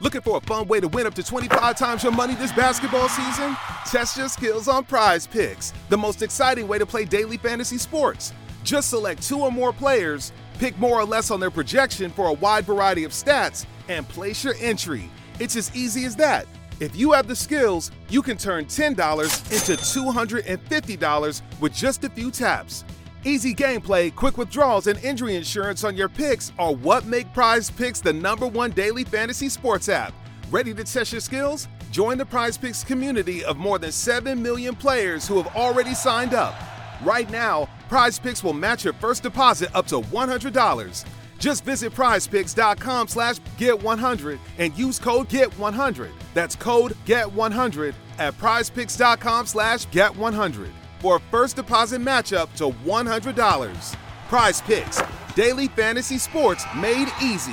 Looking for a fun way to win up to 25 times your money this basketball season? Test your skills on Prize Picks, the most exciting way to play daily fantasy sports. Just select 2 or more players, pick more or less on their projection for a wide variety of stats, and place your entry. It's as easy as that. If you have the skills, you can turn $10 into $250 with just a few taps. Easy gameplay, quick withdrawals, and injury insurance on your picks are what make Prize Picks the #1 daily fantasy sports app. Ready to test your skills? Join the Prize Picks community of more than 7 million players who have already signed up. Right now, Prize Picks will match your first deposit up to $100. Just visit prizepicks.com/get100 and use code GET100. That's code GET100 at prizepicks.com/get100 for a first deposit match up to $100. Prize Picks, daily fantasy sports made easy.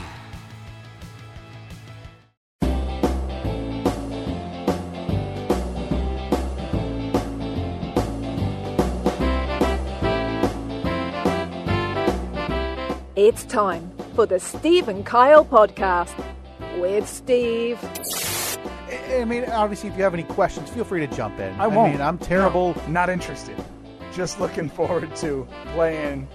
It's time for the Steve and Kyle podcast with Steve. I mean, obviously, if you have any questions, feel free to jump in. I won't. I mean, I'm terrible. No, not interested. Just looking forward to playing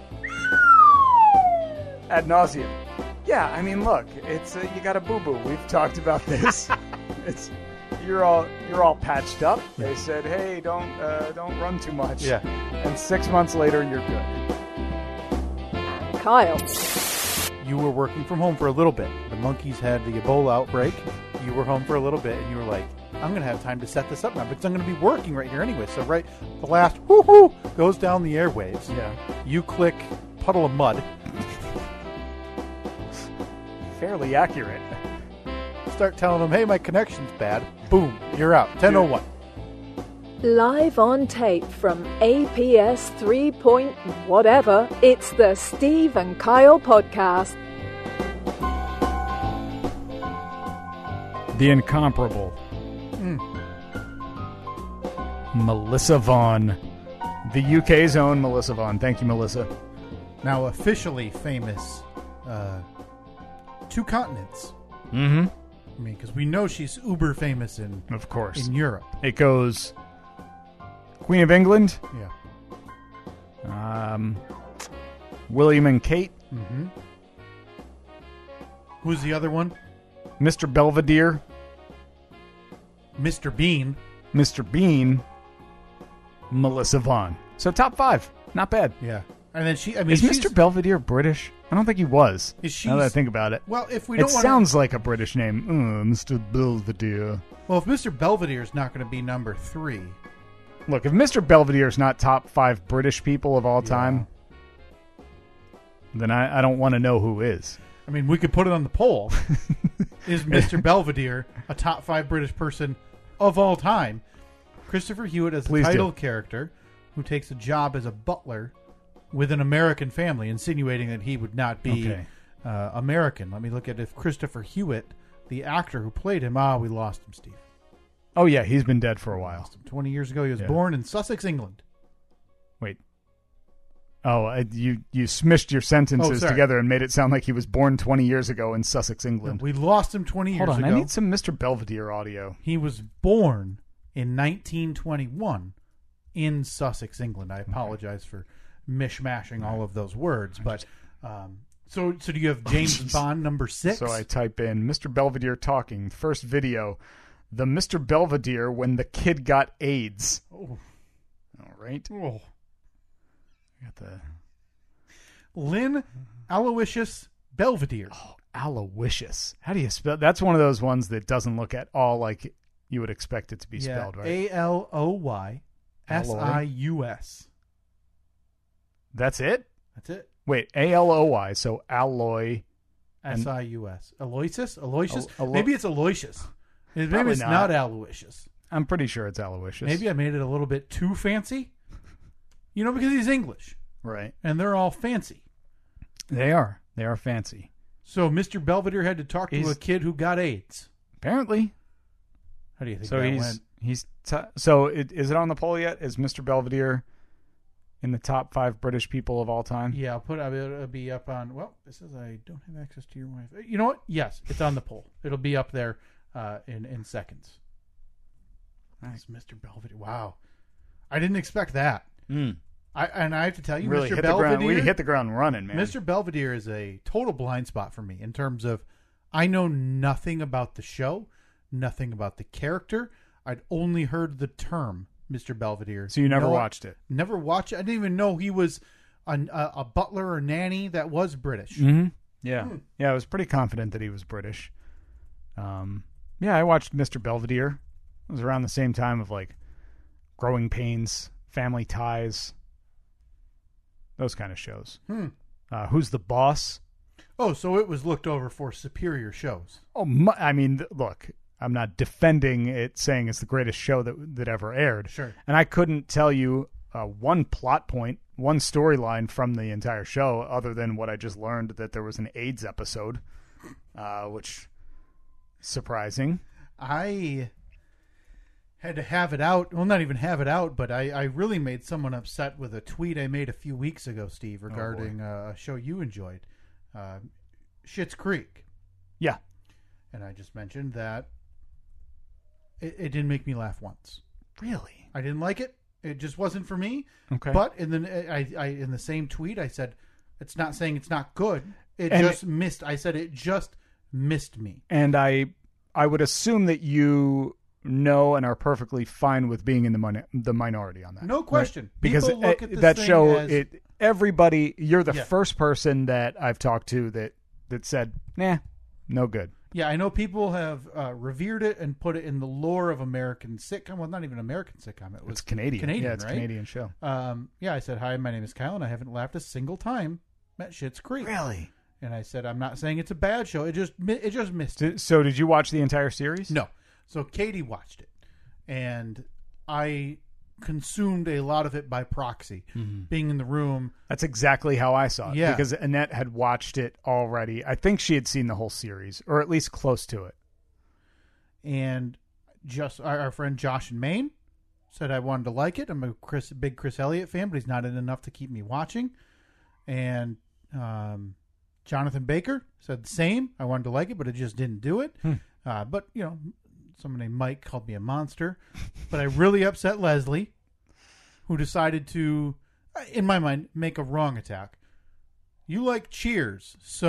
ad nauseum. Yeah, I mean, look, it's you got a boo-boo. We've talked about this. You're all patched up. They said, hey, don't run too much. Yeah. And 6 months later, you're good. Kyle. You were working from home for a little bit. The monkeys had the Ebola outbreak. You were home for a little bit, and you were like, I'm going to have time to set this up now because I'm going to be working right here anyway. So the last whoo-hoo goes down the airwaves. Yeah. You click puddle of mud. Fairly accurate. Start telling them, hey, my connection's bad. Boom, you're out. 10:01. Live on tape from APS 3 point whatever, it's the Steve and Kyle podcast. The incomparable Melissa Vaughn. The UK's own Melissa Vaughn. Thank you, Melissa. Now officially famous 2 continents. Mm-hmm. I mean, because we know she's uber famous in Europe. It goes Queen of England. Yeah. William and Kate. Mm-hmm. Who's the other one? Mr. Belvedere. Mr. Bean. Mr. Bean. Melissa Vaughn. So top 5. Not bad. Yeah. And then is Mr. Belvedere British? I don't think he was. Now that I think about it. Well, if we don't sounds like a British name. Mr. Belvedere. Well, if Mr. Belvedere is not going to be number 3. Look, if Mr. Belvedere is not top 5 British people of all time, then I don't want to know who is. I mean, we could put it on the poll. Is Mr. Belvedere a top 5 British person of all time? Christopher Hewitt as the title character who takes a job as a butler with an American family, insinuating that he would not be American. Let me look at if Christopher Hewitt, the actor who played him, we lost him, Steve. Oh, yeah, he's been dead for a while. 20 years ago, he was born in Sussex, England. Wait. Oh, you smished your sentences together and made it sound like he was born 20 years ago in Sussex, England. No, we lost him 20 years ago. Hold on, I need some Mr. Belvedere audio. He was born in 1921 in Sussex, England. I apologize for mishmashing all of those words, but so do you have James Bond number 6? So I type in Mr. Belvedere talking, first video, the Mr. Belvedere when the kid got AIDS. Oh. All right. Oh. Got the Lynn Aloysius Belvedere. Oh, Aloysius. How do you spell? That's one of those ones that doesn't look at all like you would expect it to be spelled, right? Aloysius. That's it? That's it. Wait, Aloy, so alloy. Sius. Aloysius? Maybe it's Aloysius. Maybe it's not Aloysius. I'm pretty sure it's Aloysius. Maybe I made it a little bit too fancy. You know, because he's English. Right. And they're all fancy. They are. They are fancy. So Mr. Belvedere had to talk to a kid who got AIDS. Apparently. How do you think so that went? So is it on the poll yet? Is Mr. Belvedere in the top 5 British people of all time? Yeah, it'll be up on. Well, it says I don't have access to your Wi-Fi. You know what? Yes, it's on the poll. It'll be up there in seconds. Nice, Mr. Belvedere. Wow, I didn't expect that. I have to tell you, really Mr. Belvedere. We hit the ground running, man. Mr. Belvedere is a total blind spot for me in terms of I know nothing about the show, nothing about the character. I'd only heard the term Mr. Belvedere. So you never watched it? Never watched it. I didn't even know he was a butler or nanny that was British. Mm-hmm. Yeah. Yeah, I was pretty confident that he was British. Yeah, I watched Mr. Belvedere. It was around the same time of like Growing Pains, Family Ties, those kind of shows. Who's the Boss? Oh, so it was looked over for superior shows. Oh, I mean, look, I'm not defending it, saying it's the greatest show that ever aired. Sure. And I couldn't tell you one plot point, one storyline from the entire show, other than what I just learned that there was an AIDS episode, which surprising. I had to have it out. Well, not even have it out, but I really made someone upset with a tweet I made a few weeks ago, Steve, regarding a show you enjoyed, Schitt's Creek. Yeah. And I just mentioned that it didn't make me laugh once. Really? I didn't like it. It just wasn't for me. Okay. But in the same tweet, I said, it's not saying it's not good. I said it just missed me. And I would assume that you know and are perfectly fine with being in the minority on that. No question. Right? Because look at this that thing show, as, everybody, you're the first person that I've talked to that said, nah, no good. Yeah, I know people have revered it and put it in the lore of American sitcom. Well, not even American sitcom. It's Canadian. Yeah, it's right? a Canadian show. Yeah, I said, hi, my name is Kyle, and I haven't laughed a single time at Schitt's Creek. Really? And I said, I'm not saying it's a bad show. It just missed it. So did you watch the entire series? No. So Katie watched it, and I consumed a lot of it by proxy, being in the room. That's exactly how I saw it. Yeah. Because Annette had watched it already. I think she had seen the whole series, or at least close to it. And just our friend Josh in Maine said I wanted to like it. I'm a big Chris Elliott fan, but he's not in enough to keep me watching. And Jonathan Baker said the same. I wanted to like it, but it just didn't do it. But, someone named Mike called me a monster. But I really upset Leslie, who decided to, in my mind, make a wrong attack. You like Cheers, so ...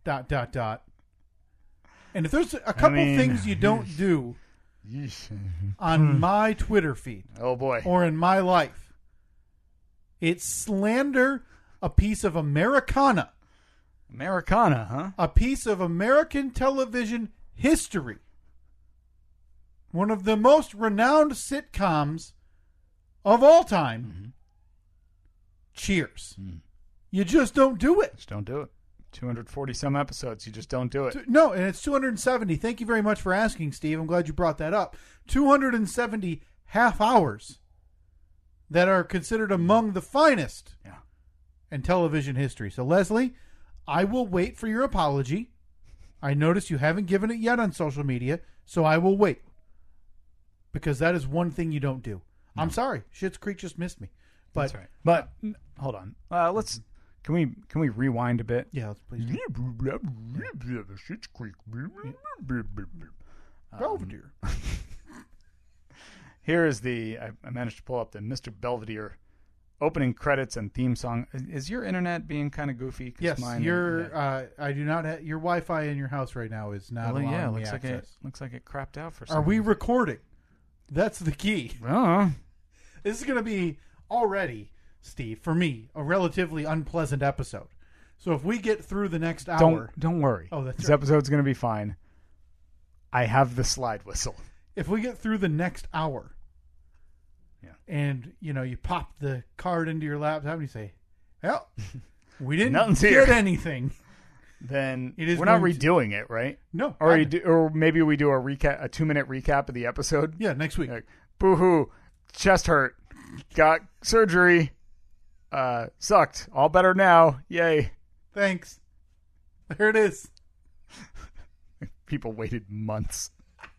And if there's a couple things you don't do on my Twitter feed, oh boy, or in my life, it's slander a piece of Americana. Americana, huh? A piece of American television history. One of the most renowned sitcoms of all time. Cheers. You just don't do it. Just don't do it. 240 some episodes. You just don't do it. No, and it's 270. Thank you very much for asking, Steve. I'm glad you brought that up. 270 half hours that are considered among the finest in television history. So, Leslie, I will wait for your apology. I notice you haven't given it yet on social media, so I will wait. Because that is one thing you don't do. No. I'm sorry. Schitt's Creek just missed me. But, that's right. But hold on. Let's... Can we rewind a bit? Yeah, let's please. Schitt's Creek. Belvedere. Here is I managed to pull up the Mr. Belvedere opening credits and theme song. Is your internet being kind of goofy? Yes, I do not have your Wi-Fi in your house right now is not allowing me access. Looks like it crapped out for some reason. Are we reason. recording? That's the key. This is going to be already, Steve, for me, a relatively unpleasant episode. So if we get through the next hour... Don't worry. Oh, that's this right. episode's going to be fine. I have the slide whistle. If we get through the next hour, and, you pop the card into your laptop and you say, well, we didn't get anything. Then we're not redoing it, right? No. Or maybe we do a 2-minute recap of the episode. Yeah, next week. Like, boo-hoo, chest hurt, got surgery, sucked, all better now, yay. Thanks. There it is. People waited months.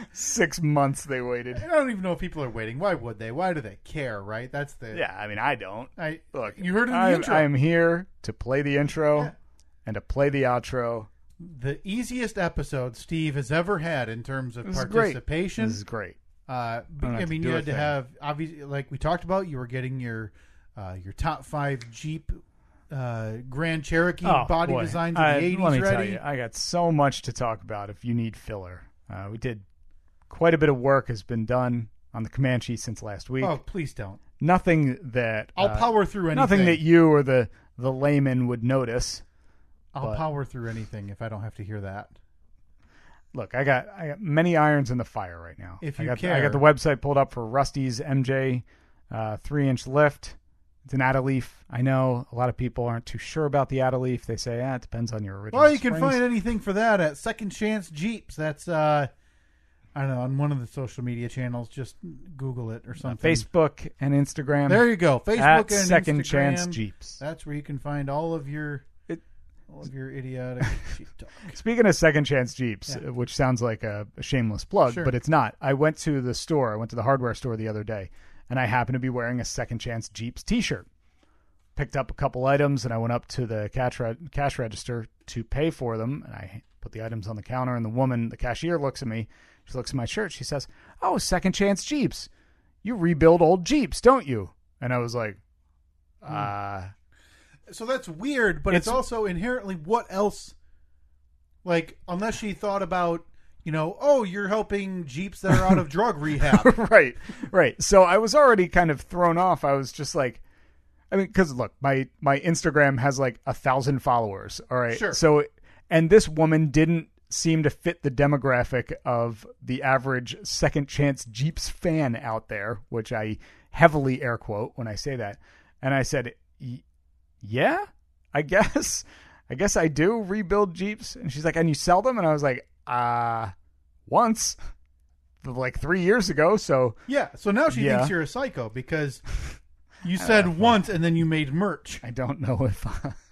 6 months they waited. I don't even know if people are waiting. Why would they? Why do they care, right? That's the... Yeah, I mean, I don't. Look, you heard it in the intro. I am here to play the intro and to play the outro. The easiest episode Steve has ever had in terms of participation. This is great. I mean, you had to have, obviously, like we talked about, you were getting your top 5 Jeep Grand Cherokee body designs of the 80s let me ready. tell you, I got so much to talk about if you need filler. We did quite a bit of work has been done on the Comanche since last week. Oh, please don't. Nothing that... I'll power through anything. Nothing that you or the layman would notice. I'll power through anything if I don't have to hear that. Look, I got many irons in the fire right now. If you care. I got the website pulled up for Rusty's MJ 3-inch lift. It's an Adaleaf. I know a lot of people aren't too sure about the Adaleaf. They say, it depends on your original Well, you springs. can find anything for that at Second Chance Jeeps. That's, I don't know, on one of the social media channels. Just Google it or something. Facebook and Instagram. There you go. Facebook at and Second Instagram. Chance Jeeps. That's where you can find all of your idiotic Jeep talk. Speaking of Second Chance Jeeps, which sounds like a shameless plug, but it's not. I went to the store. I went to the hardware store the other day, and I happened to be wearing a Second Chance Jeeps t-shirt. Picked up a couple items, and I went up to the cash register to pay for them, and I put the items on the counter, and the cashier looks at me. She looks at my shirt. She says, "Oh, Second Chance Jeeps. You rebuild old Jeeps, don't you?" And I was like, So that's weird, but it's also inherently what else? Like, unless she thought about, you're helping Jeeps that are out of drug rehab. Right. So I was already kind of thrown off. I was just like, because look, my Instagram has like 1,000 followers. All right. Sure. So, and this woman didn't seem to fit the demographic of the average Second Chance Jeeps fan out there, which I heavily air quote when I say that. And I said, yeah, I guess I do rebuild Jeeps. And she's like, and you sell them? And I was like, once, like 3 years ago. So yeah. So now she thinks you're a psycho because you said once and then you made merch. I don't know if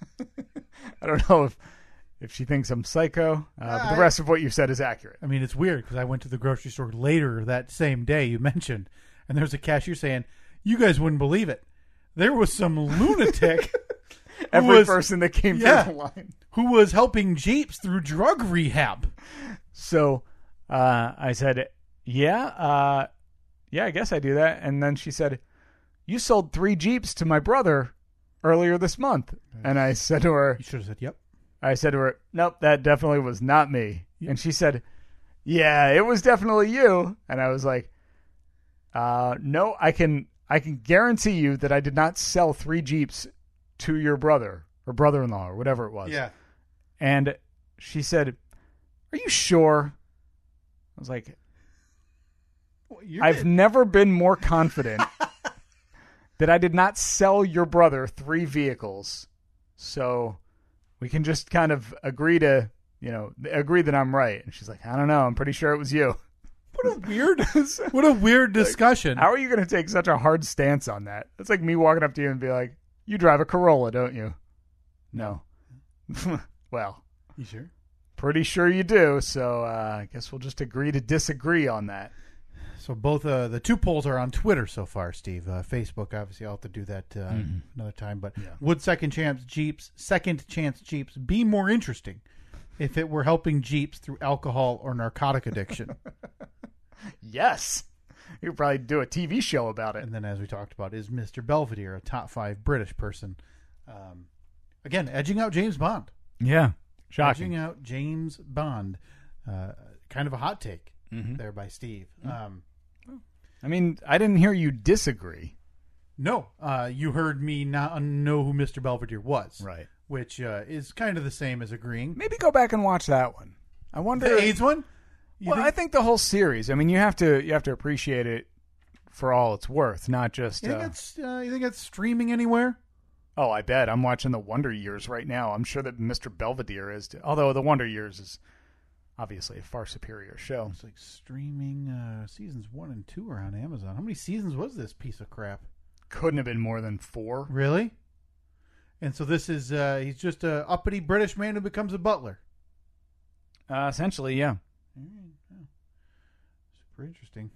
if she thinks I'm psycho, but the rest of what you said is accurate. I mean, it's weird because I went to the grocery store later that same day you mentioned, and there was a cashier saying, "You guys wouldn't believe it. There was some lunatic." Every person that came through the line. Who was helping Jeeps through drug rehab. So I said, I guess I do that. And then she said, "You sold 3 Jeeps to my brother earlier this month." And I said to her... You should have said, yep. I said to her, "Nope, that definitely was not me." Yep. And she said, "Yeah, it was definitely you." And I was like, "No, I can guarantee you that I did not sell 3 Jeeps to your brother or brother-in-law or whatever it was." Yeah. And she said, "Are you sure?" I was like, I've never been more confident that I did not sell your brother 3 vehicles. So we can just kind of agree that I'm right. And she's like, "I don't know. I'm pretty sure it was you." What a weird discussion. Like, how are you going to take such a hard stance on that? It's like me walking up to you and be like, "You drive a Corolla, don't you?" No. Well. You sure? Pretty sure you do. So I guess we'll just agree to disagree on that. So both the 2 polls are on Twitter so far, Steve. Facebook, obviously, I'll have to do that another time. But would Second Chance Jeeps be more interesting if it were helping Jeeps through alcohol or narcotic addiction? Yes. You could probably do a TV show about it. And then, as we talked about, is Mr. Belvedere a top 5 British person? Again, edging out James Bond. Yeah. Shocking. Edging out James Bond. Kind of a hot take there by Steve. I mean, I didn't hear you disagree. No. You heard me not know who Mr. Belvedere was. Right. Which is kind of the same as agreeing. Maybe go back and watch that one. I wonder. The AIDS one? I think the whole series. I mean, you have to appreciate it for all it's worth, not just. You think it's streaming anywhere? Oh, I bet. I'm watching The Wonder Years right now. I'm sure that Mr. Belvedere is. Although The Wonder Years is obviously a far superior show. It's like streaming seasons 1 and 2 are on Amazon. How many seasons was this piece of crap? Couldn't have been more than 4. Really? And so this is he's just a uppity British man who becomes a butler. Essentially, yeah. Super interesting.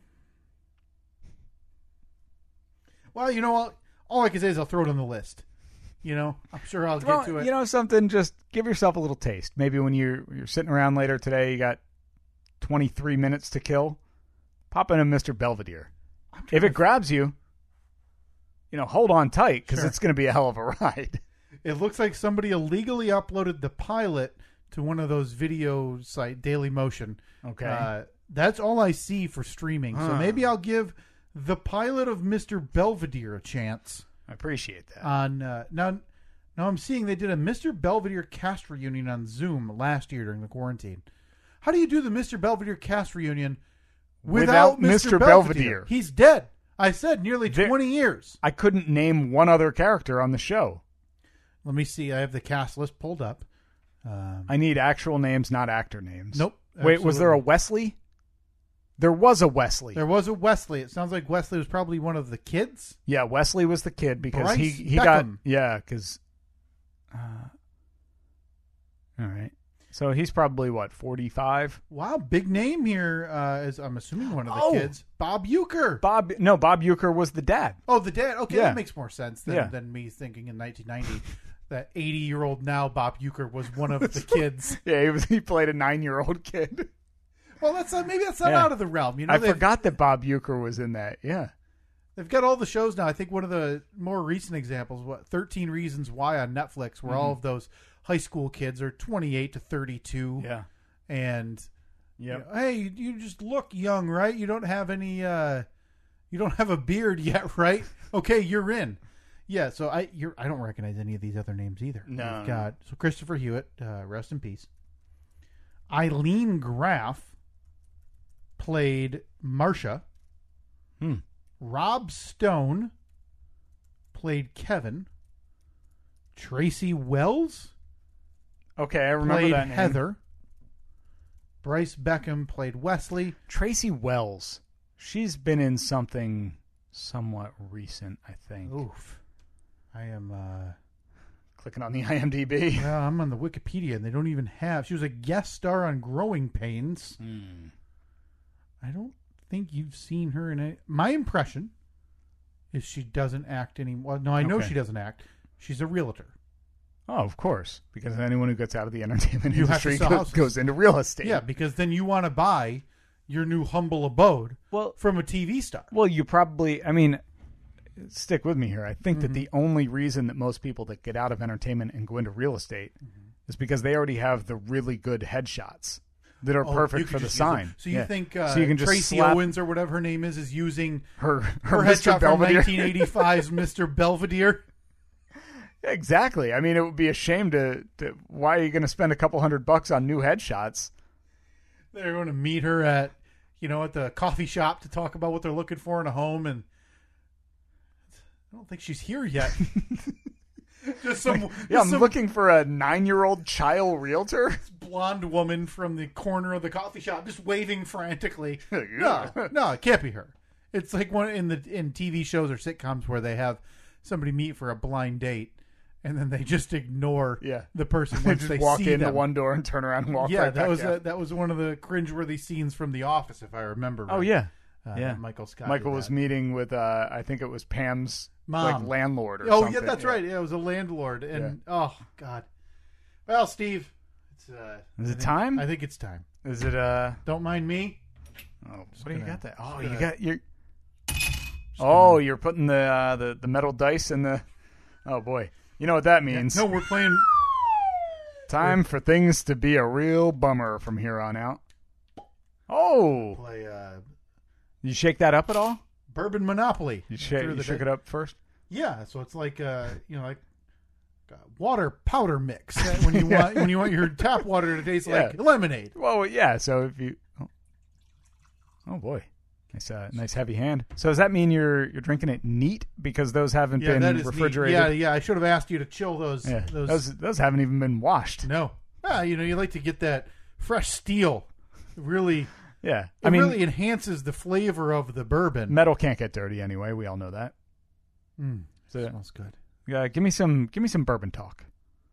Well, you know what? All I can say is I'll throw it on the list. You know, I'm sure I'll get to it. You know something? Just give yourself a little taste. Maybe when you're sitting around later today, you got 23 minutes to kill. Pop in a Mr. Belvedere. If it grabs you, hold on tight because it's going to be a hell of a ride. It looks like somebody illegally uploaded the pilot to one of those video site, Dailymotion. Okay. That's all I see for streaming. So maybe I'll give the pilot of Mr. Belvedere a chance. I appreciate that. Now I'm seeing they did a Mr. Belvedere cast reunion on Zoom last year during the quarantine. How do you do the Mr. Belvedere cast reunion without Mr. Belvedere? He's dead. I said nearly 20 years. I couldn't name one other character on the show. Let me see. I have the cast list pulled up. I need actual names, not actor names. Nope. Wait, was there a Wesley? There was a Wesley. There was a Wesley. It sounds like Wesley was probably one of the kids. Yeah, Wesley was the kid because Bryce he Beckham. got because. All right, so he's probably what 45. Wow, big name here. Is I'm assuming one of the kids, Bob Uecker. Bob Uecker was the dad. Oh, the dad. Okay, Yeah. that makes more sense than me thinking in 1990 that 80-year-old now Bob Uecker was one of the kids. Yeah, he played a 9-year-old kid. Well, maybe that's not out of the realm. I forgot that Bob Uecker was in that. Yeah. They've got all the shows now. I think one of the more recent examples, 13 Reasons Why on Netflix, where all of those high school kids are 28 to 32. Yeah. And, hey, you just look young, right? You don't have any, you don't have a beard yet, right? Okay, you're in. Yeah, so I don't recognize any of these other names either. No. We've got, Christopher Hewitt, rest in peace. Eileen Graff played Marcia. Rob Stone played Kevin. Tracy Wells Okay, I remember played that name. Heather. Bryce Beckham played Wesley. Tracy Wells. She's been in something somewhat recent, I think. Oof. I am Clicking on the IMDb. well, I'm on the Wikipedia and they don't even have. She was a guest star on Growing Pains. I don't think you've seen her in it. My impression is she doesn't act anymore. No, I know Okay. she doesn't act. She's a realtor. Oh, of course. Because anyone who gets out of the entertainment You have to industry sell houses. goes into real estate. Yeah, because then you want to buy your new humble abode from a TV star. Well, you probably, stick with me here. I think that the only reason that most people that get out of entertainment and go into real estate is because they already have the really good headshots that are You perfect could for the just use sign. them. So you think So you can just Tracy slap Owens or whatever her name is using her her Mr. headshot from Belvedere? 1985's Mr. Belvedere? Exactly. I mean, it would be a shame to why are you going to spend a couple $100 on new headshots? They're going to meet her at the coffee shop to talk about what they're looking for in a home, and I don't think she's here yet. I'm looking for a 9-year-old child realtor. Blonde woman from the corner of the coffee shop just waving frantically. No, it can't be her. It's like one in TV shows or sitcoms where they have somebody meet for a blind date, and then they just ignore the person They once just they walk see into them. one door and turn around and walk right back out. That was one of the cringeworthy scenes from The Office, if I remember right. Oh, yeah. Michael Scott. Michael did was that. meeting with, I think it was Pam's Mom. landlord or Oh, something. yeah, that's right. Yeah, it was a landlord. And, oh, God. Well, Steve, it's... Is it time? I think it's time. Is it, Don't mind me. Oh, what do you got there? Oh, gonna- you got your... Oh, you're putting the metal dice in the... Oh, boy. You know what that means. No, we're playing... Time for things to be a real bummer from here on out. Oh! Play You shake that up at all? Bourbon Monopoly. You through the shook day. it up first? Yeah, so it's like like water powder mix when you want your tap water to taste like lemonade. Well, yeah. So if you, oh boy, nice heavy hand. So does that mean you're drinking it neat because those haven't been that is refrigerated? neat. Yeah. I should have asked you to chill those. Yeah, those haven't even been washed. No. You like to get that fresh steel. Really. Yeah, It really enhances the flavor of the bourbon. Metal can't get dirty anyway. We all know that. So, Smells good. give me some bourbon talk.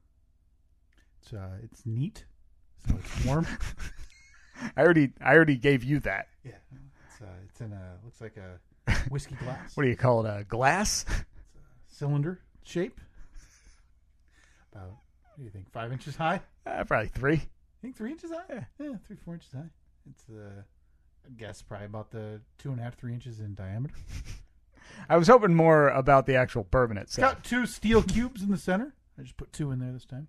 It's neat. So it's warm. I already gave you that. Yeah. It's in a looks like a whiskey glass. What do you call it? A glass? Cylinder shape. About, what do you think, 5 inches high? Probably 3. I think 3 inches high? Yeah, 3-4 inches high. It's, I guess, probably about the 2.5, 3 inches in diameter. I was hoping more about the actual bourbon It's itself. got 2 steel cubes in the center. I just put 2 in there this time.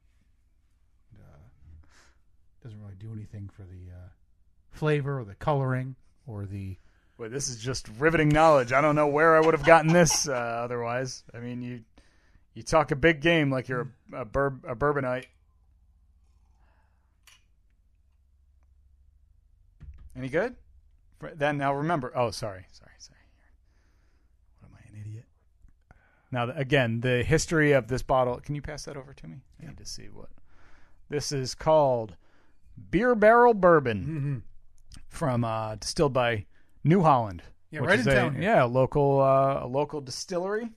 Doesn't really do anything for the flavor or the coloring or the... Boy, this is just riveting knowledge. I don't know where I would have gotten this otherwise. I mean, you talk a big game like you're a bourbonite. Any good? Then now remember. Oh, sorry. What am I, an idiot? Now, again, the history of this bottle. Can you pass that over to me? I need to see what. This is called Beer Barrel Bourbon from distilled by New Holland. Yeah, right in town here. Yeah, a local distillery.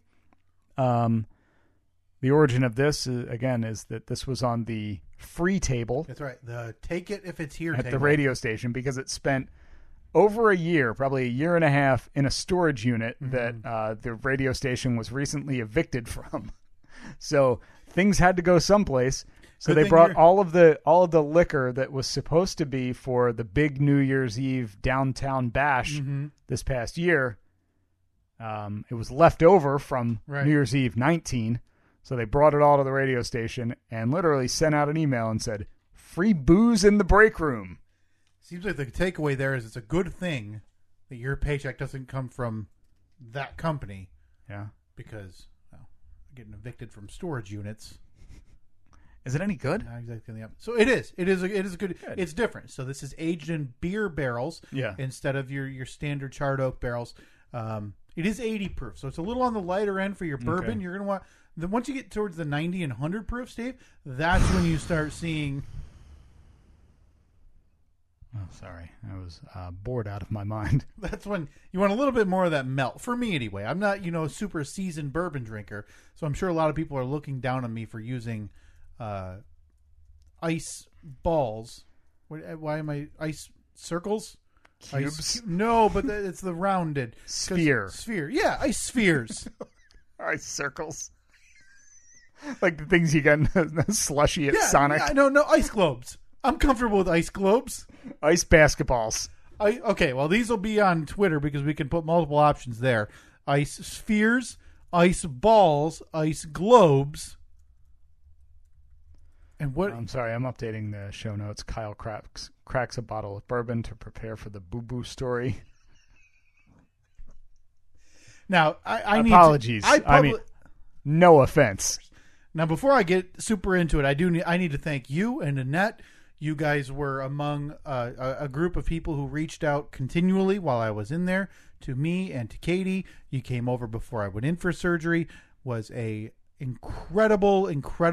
The origin of this, is that this was on the free table. That's right. The take it if it's here at table. The radio station, because it spent over a year, probably a year and a half, in a storage unit that the radio station was recently evicted from. So things had to go someplace. So they brought all of the liquor that was supposed to be for the big New Year's Eve downtown bash this past year. It was left over from New Year's Eve 19. So they brought it all to the radio station and literally sent out an email and said, "Free booze in the break room." Seems like the takeaway there is it's a good thing that your paycheck doesn't come from that company. Yeah. Because, getting evicted from storage units. Is it any good? Not exactly the opposite. So it is. It is a good. It's different. So this is aged in beer barrels instead of your standard charred oak barrels. It is 80 proof, so it's a little on the lighter end for your bourbon. Okay. You're going to want... Once you get towards the 90 and 100 proof, Steve, that's when you start seeing... Oh, sorry. I was bored out of my mind. That's when you want a little bit more of that melt. For me, anyway. I'm not, a super seasoned bourbon drinker, so I'm sure a lot of people are looking down on me for using ice balls. Why am I... Ice circles? Cubes? No, but it's the rounded. Sphere. Yeah, ice spheres. Ice circles. Like the things you get in a slushy at Sonic. Yeah, no, ice globes. I'm comfortable with ice globes. Ice basketballs. Okay, well, these will be on Twitter because we can put multiple options there. Ice spheres, ice balls, ice globes. And what? I'm sorry, I'm updating the show notes. Kyle cracks a bottle of bourbon to prepare for the boo-boo story. Now, I need apologies. I mean, no offense. Now, before I get super into it, I need to thank you and Annette. You guys were among a group of people who reached out continually while I was in there to me and to Katie. You came over before I went in for surgery. Was a incredible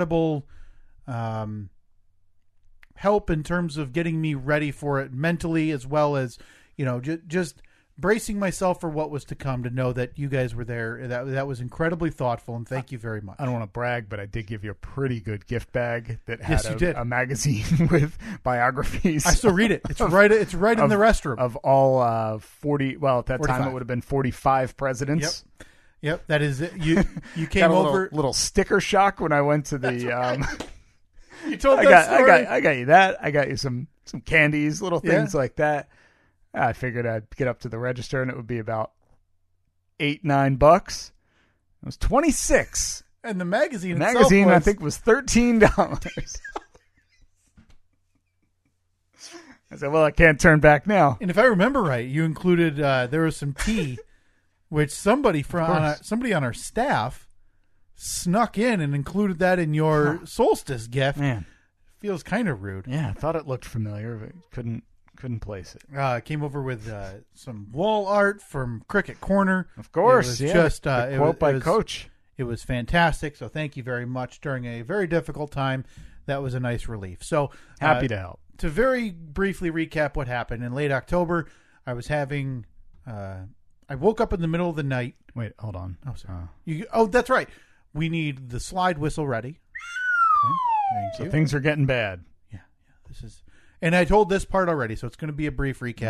help in terms of getting me ready for it mentally, as well as just bracing myself for what was to come, to know that you guys were there. That was incredibly thoughtful, and thank you very much. I don't want to brag, but I did give you a pretty good gift bag that Yes, had you did. a magazine with biographies. I still read it. It's right in the restroom. Of all 40, well, at that 45. time it would have been 45 presidents. Yep, that is it. You came Got a over. little sticker shock when I went to the... You told I got you that. I got you some candies, little things like that. I figured I'd get up to the register and it would be about $8-9. It was $26. And the magazine I think was $13. I said, well, I can't turn back now. And if I remember right, you included there was some tea, which somebody on our staff snuck in and included that in your solstice gift. Man, feels kind of rude. Yeah, I thought it looked familiar, but couldn't place it. Came over with some wall art from Cricket Corner. Of course, it was just the quote by Coach. It was fantastic. So thank you very much during a very difficult time. That was a nice relief. So happy to help. To very briefly recap what happened in late October, I was having. I woke up in the middle of the night. Wait, hold on. Oh, sorry. That's right. We need the slide whistle ready. Okay, thank you. Things are getting bad. Yeah. This is, and I told this part already, so it's going to be a brief recap.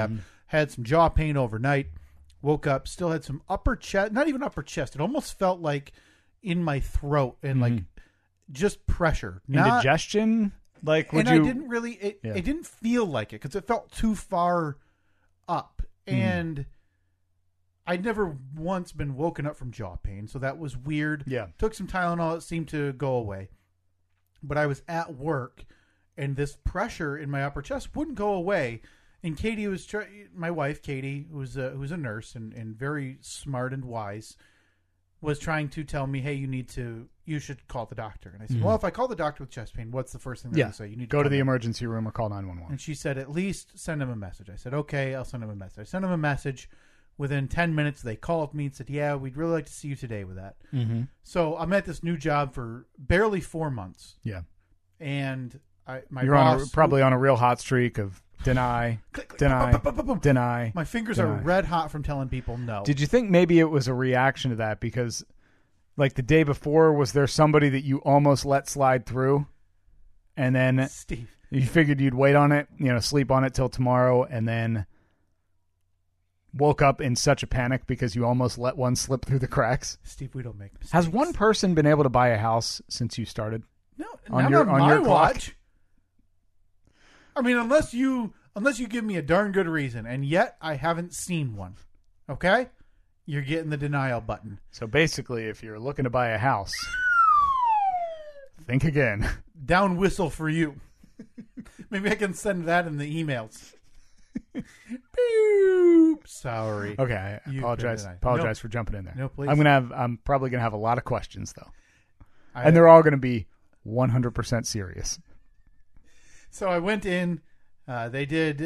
had some jaw pain overnight. Woke up, still had some upper chest, not even upper chest. It almost felt like in my throat and like just pressure. Indigestion? Like, would and you... I didn't really, it didn't feel like it because it felt too far up. And I'd never once been woken up from jaw pain, so that was weird. Yeah. Took some Tylenol, it seemed to go away. But I was at work, and this pressure in my upper chest wouldn't go away. And Katie was my wife, Katie, who's a nurse and very smart and wise, was trying to tell me, hey, you should call the doctor. And I said, well, if I call the doctor with chest pain, what's the first thing they're going to say? You need to go to the in. emergency room or call 911. And she said, at least send him a message. I said, okay, I'll send him a message. I sent him a message. Within 10 minutes, they called me and said, yeah, we'd really like to see you today with that. Mm-hmm. So I'm at this new job for barely 4 months. Yeah. And you're boss, probably on a real hot streak of deny. My fingers are red hot from telling people no. Did you think maybe it was a reaction to that? Because like the day before, was there somebody that you almost let slide through? And then Steve, you figured you'd wait on it, sleep on it till tomorrow, and then woke up in such a panic because you almost let one slip through the cracks? Steve, we don't make mistakes. Has one person been able to buy a house since you started? No, not on my watch. I mean, unless you give me a darn good reason, and yet I haven't seen one. Okay? You're getting the denial button. So basically, if you're looking to buy a house, think again. Down whistle for you. Maybe I can send that in the emails. Boop. Sorry. Okay, I apologize for jumping in there. No, please. I'm probably gonna have a lot of questions though, and they're all gonna be 100% serious. So I went in. I think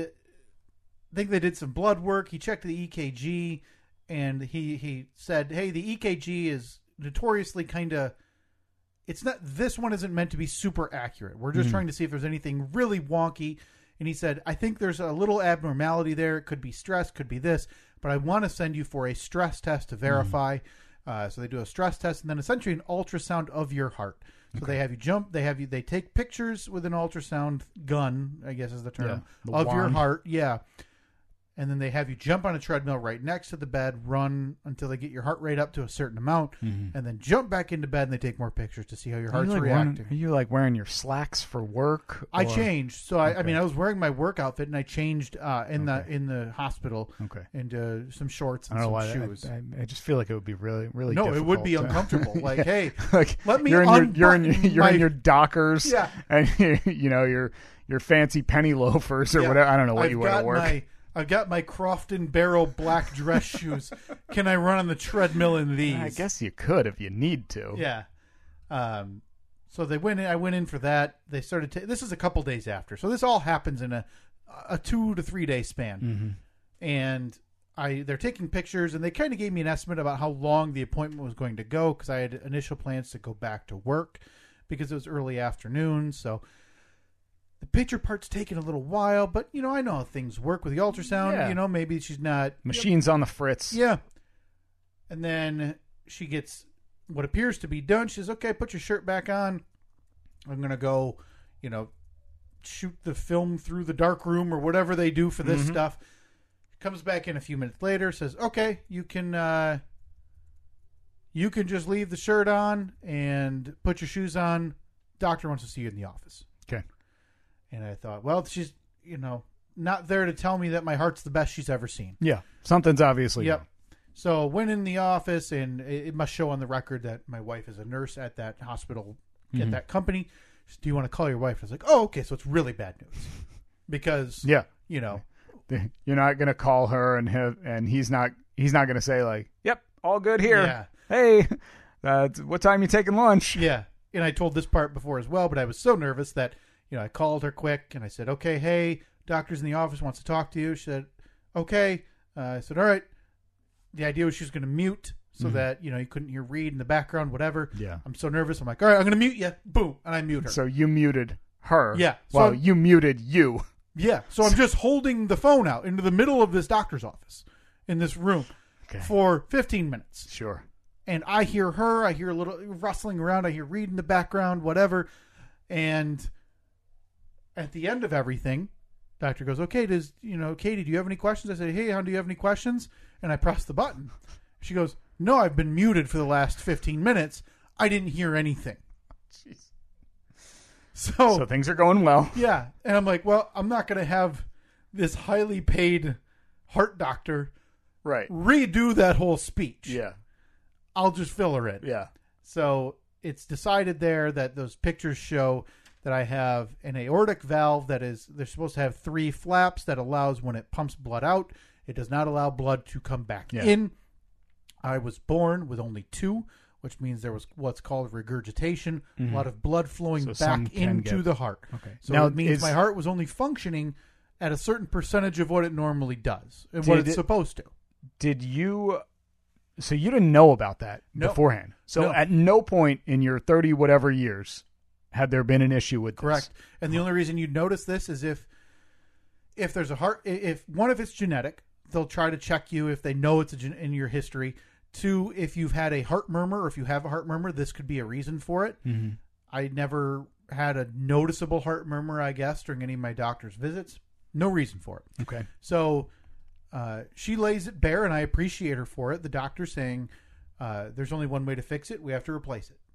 they did some blood work. He checked the EKG, and he said, "Hey, the EKG is notoriously kind of. It's not. This one isn't meant to be super accurate. We're just trying to see if there's anything really wonky." And he said, "I think there's a little abnormality there. It could be stress, could be this, but I want to send you for a stress test to verify." So they do a stress test, and then essentially an ultrasound of your heart. So they have you jump. They take pictures with an ultrasound gun, I guess is the term, of your heart. Yeah. And then they have you jump on a treadmill right next to the bed, run until they get your heart rate up to a certain amount, and then jump back into bed, and they take more pictures to see how your heart's reacting. Are you like wearing your slacks for work? I changed. So I mean, I was wearing my work outfit, and I changed in the hospital into some shorts and some shoes. I just feel like it would be really, really no, difficult. It would be uncomfortable. Like, hey, like, let me you're in your Dockers, and your fancy penny loafers or whatever. I don't know what you wear to work. I've got my Crofton Barrel black dress shoes. Can I run on the treadmill in these? I guess you could if you need to. Yeah. So they went in. I went in for that. They started. This is a couple days after. So this all happens in a 2 to 3 day span. And they're taking pictures, and they kind of gave me an estimate about how long the appointment was going to go because I had initial plans to go back to work because it was early afternoon. So the picture part's taking a little while, but, I know how things work with the ultrasound. Yeah. Maybe she's not... Machine's on the fritz. Yeah. And then she gets what appears to be done. She says, okay, put your shirt back on. I'm going to go, shoot the film through the dark room or whatever they do for this stuff. Comes back in a few minutes later, says, okay, you can just leave the shirt on and put your shoes on. Doctor wants to see you in the office. Okay. And I thought, well, she's, not there to tell me that my heart's the best she's ever seen. Yeah. Something's obviously wrong. Yep. So went in the office, and it must show on the record that my wife is a nurse at that hospital, at that company. She said, do you want to call your wife? I was like, oh, okay, so it's really bad news. Because, you're not going to call her, and he's not going to say like, yep, all good here. Yeah. Hey, what time you taking lunch? Yeah. And I told this part before as well, but I was so nervous that, I called her quick, and I said, okay, hey, doctor's in the office, wants to talk to you. She said, okay. I said, all right. The idea was she was going to mute so that, you couldn't hear Reed in the background, whatever. Yeah. I'm so nervous. I'm like, all right, I'm going to mute you. Boom. And I mute her. So you muted her. Yeah. Well, you muted you. Yeah. So I'm just holding the phone out into the middle of this doctor's office in this room for 15 minutes. Sure. And I hear her. I hear a little rustling around. I hear Reed in the background, whatever. And at the end of everything, Doctor goes, okay, Katie, do you have any questions? I said, hey, hon, do you have any questions? And I pressed the button. She goes, no, I've been muted for the last 15 minutes. I didn't hear anything. Jeez. So things are going well. Yeah. And I'm like, well, I'm not going to have this highly paid heart doctor redo that whole speech. Yeah. I'll just fill her in. Yeah. So it's decided there that those pictures show that I have an aortic valve they're supposed to have 3 flaps that allows when it pumps blood out, it does not allow blood to come back in. I was born with only 2, which means there was what's called regurgitation, a lot of blood flowing back into the heart. Okay. So now, it means my heart was only functioning at a certain percentage of what it normally does and what it's supposed to. So you didn't know about that beforehand. So at no point in your 30 whatever years had there been an issue with Correct. This. And the only reason you'd notice this is if there's a heart, if one, if it's genetic, they'll try to check you if they know it's in your history. 2, if you've had a heart murmur, or if you have a heart murmur, this could be a reason for it. Mm-hmm. I never had a noticeable heart murmur, I guess, during any of my doctor's visits. No reason for it. Okay. So she lays it bare, and I appreciate her for it. The doctor's saying there's only one way to fix it. We have to replace it.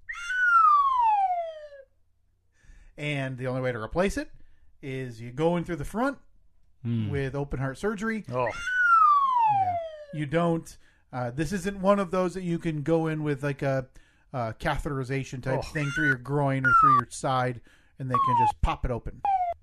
And the only way to replace it is you go in through the front with open heart surgery. Oh. Yeah. You don't... this isn't one of those that you can go in with like a catheterization type thing through your groin or through your side, and they can just pop it open.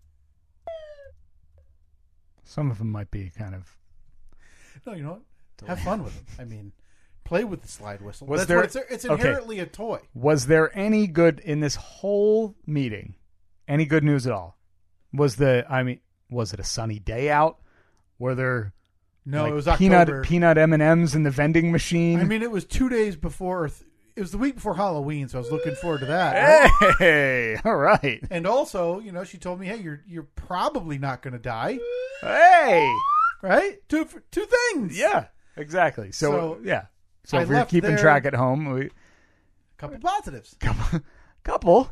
Some of them might be kind of... No, you know what? Have fun with them. I mean, play with the slide whistle. It's inherently a toy. Was there any good in this whole meeting? Any good news at all? Was it a sunny day out? Were there... No, it was October. Peanut M&Ms in the vending machine. I mean, it was 2 days before. It was the week before Halloween, so I was looking forward to that. Right? Hey, all right. And also, she told me, hey, you're probably not going to die. Hey, right? Two things. Yeah, exactly. So yeah. So if you're keeping track at home, a couple positives. Couple.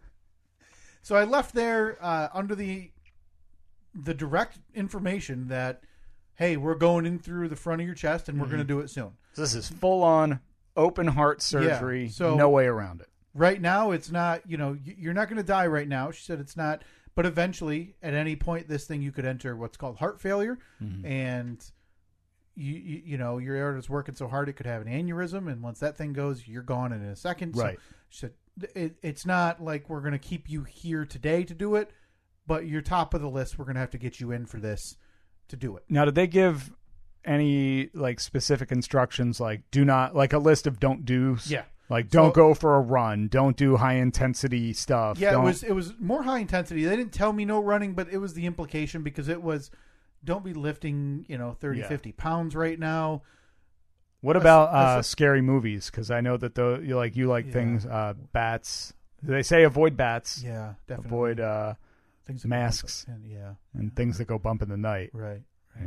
So I left there under the direct information that, hey, we're going in through the front of your chest, and we're going to do it soon. So this is full-on open heart surgery, so no way around it. Right now, it's not, you're not going to die right now. She said it's not, but eventually, at any point, this thing, you could enter what's called heart failure, and, your aorta's working so hard, it could have an aneurysm, and once that thing goes, you're gone in a second. Right. So she said, it's not like we're going to keep you here today to do it, but you're top of the list. We're going to have to get you in for this to do it. Now, did they give any specific instructions, do not, a list of don't do's? Yeah. Don't go for a run, don't do high intensity stuff. Yeah, it was more high intensity. They didn't tell me no running, but it was the implication because it was don't be lifting 30, 50 pounds right now. What about scary movies? Because I know that you like things, bats. They say avoid bats. Yeah, definitely. Avoid things masks and things that go bump in the night. Right.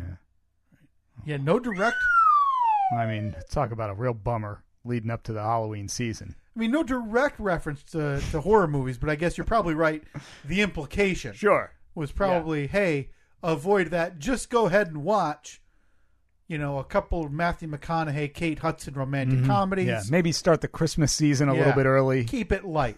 Yeah. No direct. I mean, talk about a real bummer leading up to the Halloween season. I mean, no direct reference to horror movies, but I guess you're probably right. The implication was probably, hey, avoid that. Just go ahead and watch, a couple of Matthew McConaughey, Kate Hudson romantic comedies. Yeah, maybe start the Christmas season a little bit early. Keep it light,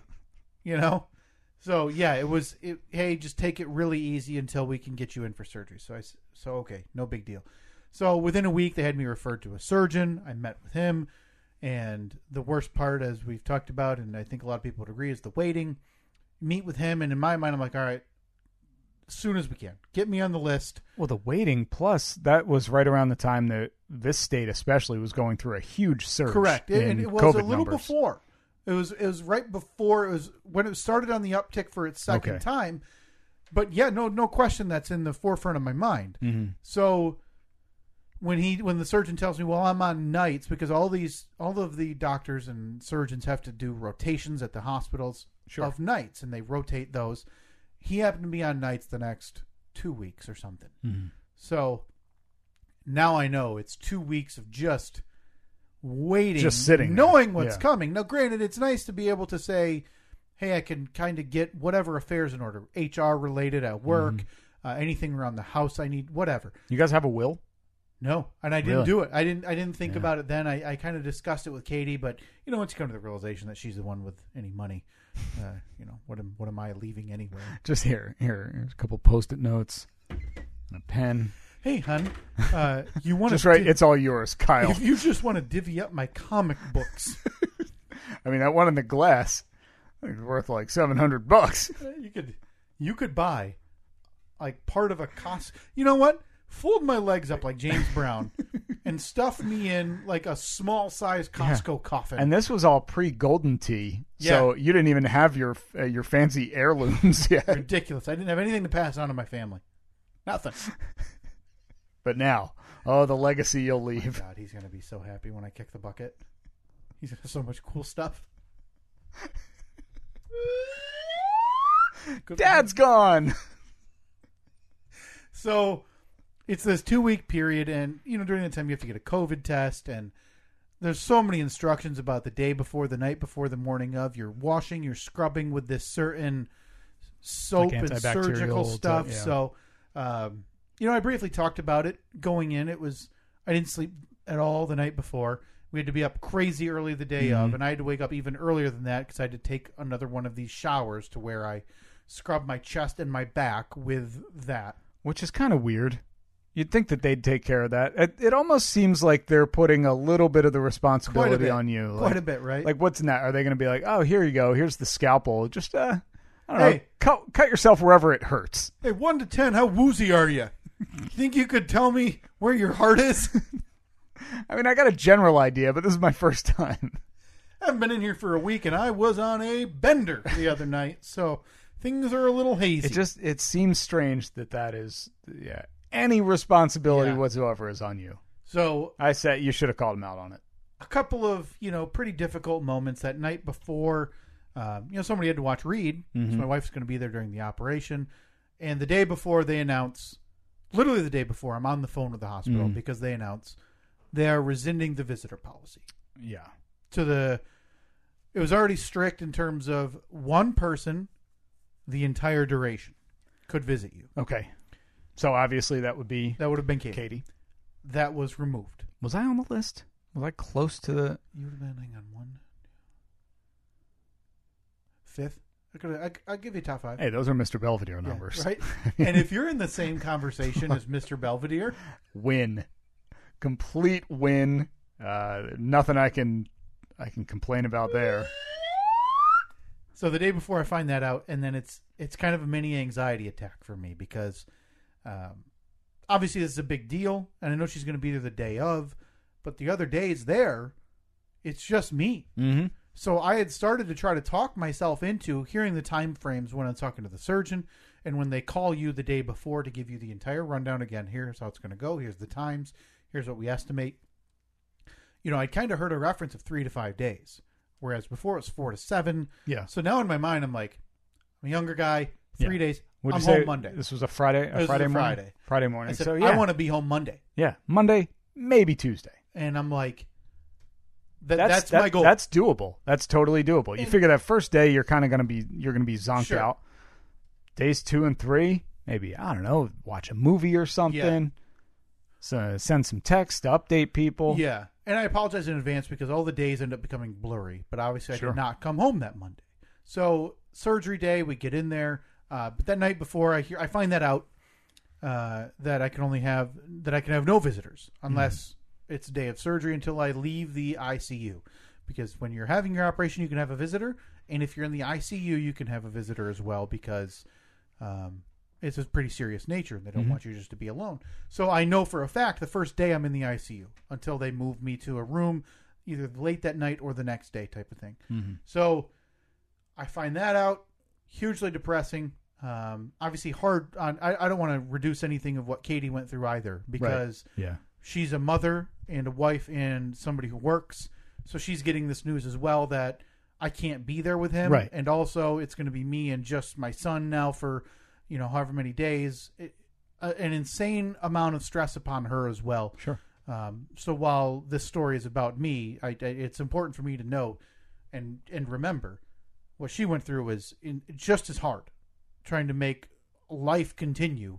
So, yeah, hey, just take it really easy until we can get you in for surgery. So, okay, no big deal. So, within a week, they had me referred to a surgeon. I met with him. And the worst part, as we've talked about, and I think a lot of people would agree, is the waiting. Meet with him, and in my mind, I'm like, all right, as soon as we can. Get me on the list. Well, the waiting, plus that was right around the time that this state especially was going through a huge surge. Correct. And it was COVID a little numbers. Before. It was right before. It was when it started on the uptick for its second time. But yeah, no question that's in the forefront of my mind. Mm-hmm. So when the surgeon tells me, well, I'm on nights because all of the doctors and surgeons have to do rotations at the hospitals of nights, and they rotate those. He happened to be on nights the next 2 weeks or something. Mm-hmm. So now I know it's 2 weeks of just waiting, just sitting, knowing what's coming. Now, granted, it's nice to be able to say, hey, I can kind of get whatever affairs in order, HR related at work, anything around the house I need, whatever. You guys have a will? No, and I didn't Really? do it. I didn't think about it then. I kind of discussed it with Katie, but once you come to the realization that she's the one with any money, what am I leaving anywhere? Just here's a couple Post-it notes and a pen. Hey, hun, you want Just right, it's all yours, Kyle. If you just want to divvy up my comic books, I mean, that one in the glass is worth like $700. you could buy like part of a cost. You know what? Fold my legs up like James Brown and stuff me in like a small size Costco coffin. And this was all pre-Golden Tea, so you didn't even have your fancy heirlooms yet. Ridiculous! I didn't have anything to pass on to my family. Nothing. But now, the legacy you'll leave. Oh God, he's gonna be so happy when I kick the bucket. He's got so much cool stuff. Dad's gone. So it's this 2-week period, and during that time you have to get a COVID test, and there's so many instructions about the day before, the night before, the morning of. You're washing, you're scrubbing with this certain soap like and surgical stuff. Yeah. So, I briefly talked about it going in. I didn't sleep at all the night before. We had to be up crazy early the day of, and I had to wake up even earlier than that because I had to take another one of these showers to where I scrub my chest and my back with that. Which is kind of weird. You'd think that they'd take care of that. It almost seems like they're putting a little bit of the responsibility on you. Quite a bit, right? Like, what's that? Are they going to be like, oh, here you go. Here's the scalpel. Just, I don't know. Cut yourself wherever it hurts. Hey, 1 to 10, how woozy are you? Think you could tell me where your heart is? I mean, I got a general idea, but this is my first time. I haven't been in here for a week, and I was on a bender the other night, so things are a little hazy. It seems strange that is, any responsibility whatsoever is on you. So I said you should have called him out on it. A couple of, pretty difficult moments that night before, somebody had to watch Reed, so my wife's going to be there during the operation, and the day before they announce, literally the day before, I'm on the phone with the hospital because they announce they are rescinding the visitor policy. Yeah. It was already strict in terms of one person the entire duration could visit you. Okay. So obviously that would have been Katie. That was removed. Was I on the list? Was I close to the... You would have been, hang on, 1, 5th. I'll give you top 5. Hey, those are Mr. Belvedere numbers. Yeah, right? And if you're in the same conversation as Mr. Belvedere... Win. Complete win. Nothing I can complain about there. So the day before I find that out, and then it's kind of a mini anxiety attack for me because obviously this is a big deal, and I know she's going to be there the day of, but the other days there, it's just me. Mm-hmm. So I had started to try to talk myself into hearing the time frames when I'm talking to the surgeon, and when they call you the day before to give you the entire rundown again. Here's how it's going to go. Here's the times. Here's what we estimate. I kind of heard a reference of 3 to 5 days, whereas before it was 4 to 7. Yeah. So now in my mind, I'm like, I'm a younger guy, 3 days. Would I'm you say home Monday. This was a Friday? Friday morning? Friday morning. I said, so, I want to be home Monday. Yeah. Monday, maybe Tuesday. And I'm like, that's my goal. That's doable. That's totally doable. You figure that first day you're kind of going to be zonked out. Days 2 and 3, maybe, I don't know, watch a movie or something. Yeah. So send some text to update people. Yeah. And I apologize in advance because all the days end up becoming blurry. But obviously I did not come home that Monday. So surgery day, we get in there. But that night before, I find that out that I can have no visitors unless it's a day of surgery until I leave the ICU. Because when you're having your operation, you can have a visitor, and if you're in the ICU, you can have a visitor as well because it's a pretty serious nature, and they don't want you just to be alone. So I know for a fact the first day I'm in the ICU until they move me to a room either late that night or the next day type of thing. Mm-hmm. So I find that out. Hugely depressing. Obviously hard on. I don't want to reduce anything of what Katie went through either because she's a mother and a wife and somebody who works. So she's getting this news as well that I can't be there with him. Right. And also it's going to be me and just my son now for, however many days. An insane amount of stress upon her as well. Sure. So while this story is about me, it's important for me to know and remember what she went through was just as hard, trying to make life continue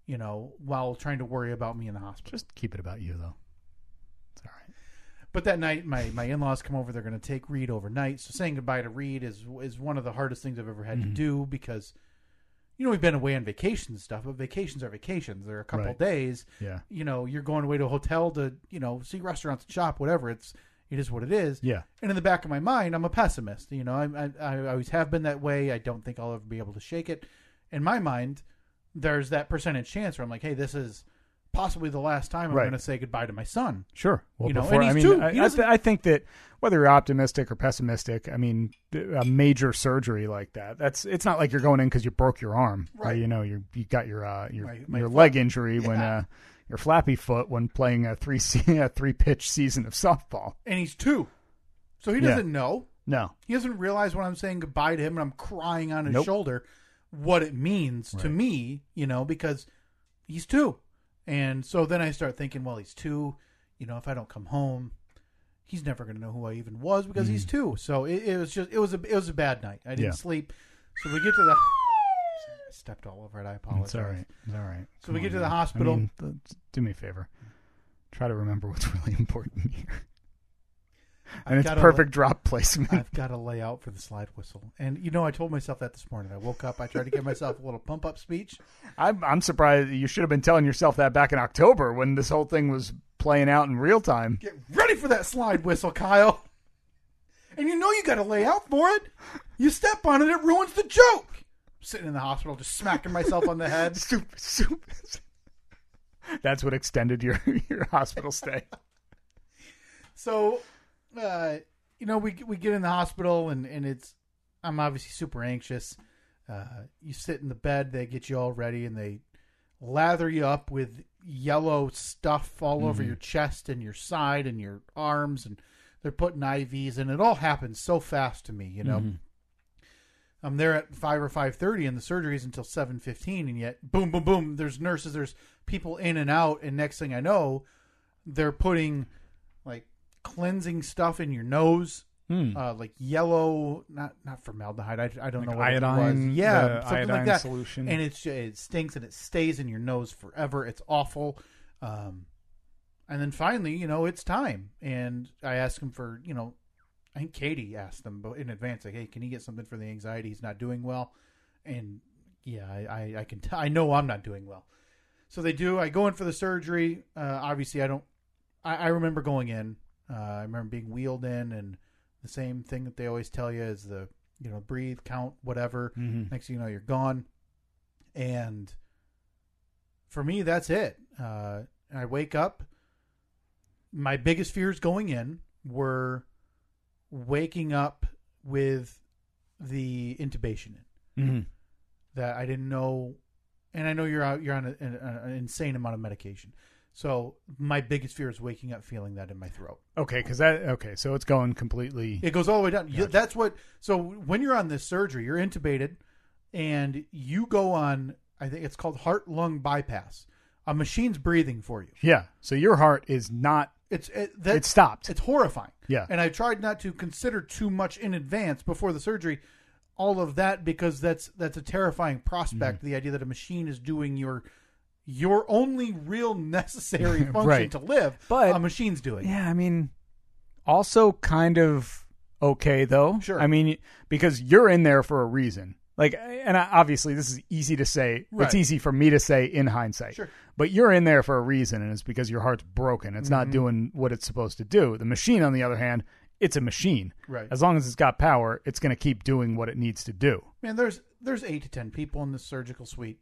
while trying to worry about me in the hospital. Just keep it about you, though. It's all right. But that night, my in-laws come over. They're going to take Reed overnight. So saying goodbye to Reed is one of the hardest things I've ever had to do because, we've been away on vacations and stuff, but vacations are vacations. They're a couple of days. Yeah. You're going away to a hotel to, see restaurants, shop, whatever. It is what it is. Yeah. And in the back of my mind, I'm a pessimist. I always have been that way. I don't think I'll ever be able to shake it. In my mind, there's that percentage chance where I'm like, hey, this is possibly the last time I'm going to say goodbye to my son. Sure. Well, and he's I think that whether you're optimistic or pessimistic, I mean, a major surgery like that, it's not like you're going in because you broke your arm. Right. You got your my leg injury when your flappy foot when playing a 3-pitch season of softball. And he's 2. So he doesn't know. No. He doesn't realize when I'm saying goodbye to him and I'm crying on his shoulder what it means to me, because he's 2. And so then I start thinking, well, he's 2. If I don't come home, he's never going to know who I even was because he's 2. So it was a bad night. I didn't sleep. So we get to the. I stepped all over it. I apologize. It's all right. It's all right. So we get to the hospital. Do me a favor. Try to remember what's really important here. And it's perfect drop placement. I've got to lay out for the slide whistle. And, I told myself that this morning. I woke up. I tried to give myself a little pump-up speech. I'm surprised you should have been telling yourself that back in October when this whole thing was playing out in real time. Get ready for that slide whistle, Kyle. And you got to lay out for it. You step on it, it ruins the joke. I'm sitting in the hospital just smacking myself on the head. Stupid. That's what extended your hospital stay. So... we get in the hospital and I'm obviously super anxious. You sit in the bed, they get you all ready and they lather you up with yellow stuff all over your chest and your side and your arms, and they're putting IVs, and it all happens so fast to me, I'm there at 5 or 5:30 and the surgery is until 7:15, and yet boom, boom, boom, there's nurses, there's people in and out, and next thing I know, they're putting like cleansing stuff in your nose, like yellow, not formaldehyde. I don't know what iodine, it was. Yeah, something iodine like that. Solution. And it stinks and it stays in your nose forever. It's awful. And then finally, it's time. And I asked him for, I think Katie asked them in advance, like, hey, can he get something for the anxiety? He's not doing well. And yeah, I can I know I'm not doing well. So they do. I go in for the surgery. Obviously, I remember going in. I remember being wheeled in, and the same thing that they always tell you is the, breathe, count, whatever. Next thing you know, you're gone. And for me, that's it. I wake up. My biggest fears going in were waking up with the intubation in. That I didn't know, and I know you're on an insane amount of medication. So my biggest fear is waking up feeling that in my throat. Okay, so it's going completely. It goes all the way down. Gotcha. That's what. So when you're on this surgery, you're intubated, and you go on. I think it's called heart-lung bypass. A machine's breathing for you. Yeah. So your heart is not. It's stopped. It's horrifying. Yeah. And I tried not to consider too much in advance before the surgery. All of that because that's a terrifying prospect. The idea that a machine is doing your only real necessary function to live, but a machine's doing. Yeah, I mean, also kind of okay though. Sure. I mean, because you're in there for a reason. Like, and obviously this is easy to say. Right. It's easy for me to say in hindsight. Sure. But you're in there for a reason, and it's because your heart's broken. It's not doing what it's supposed to do. The machine, on the other hand, it's a machine. Right. As long as it's got power, it's going to keep doing what it needs to do. Man, there's 8 to 10 people in this surgical suite.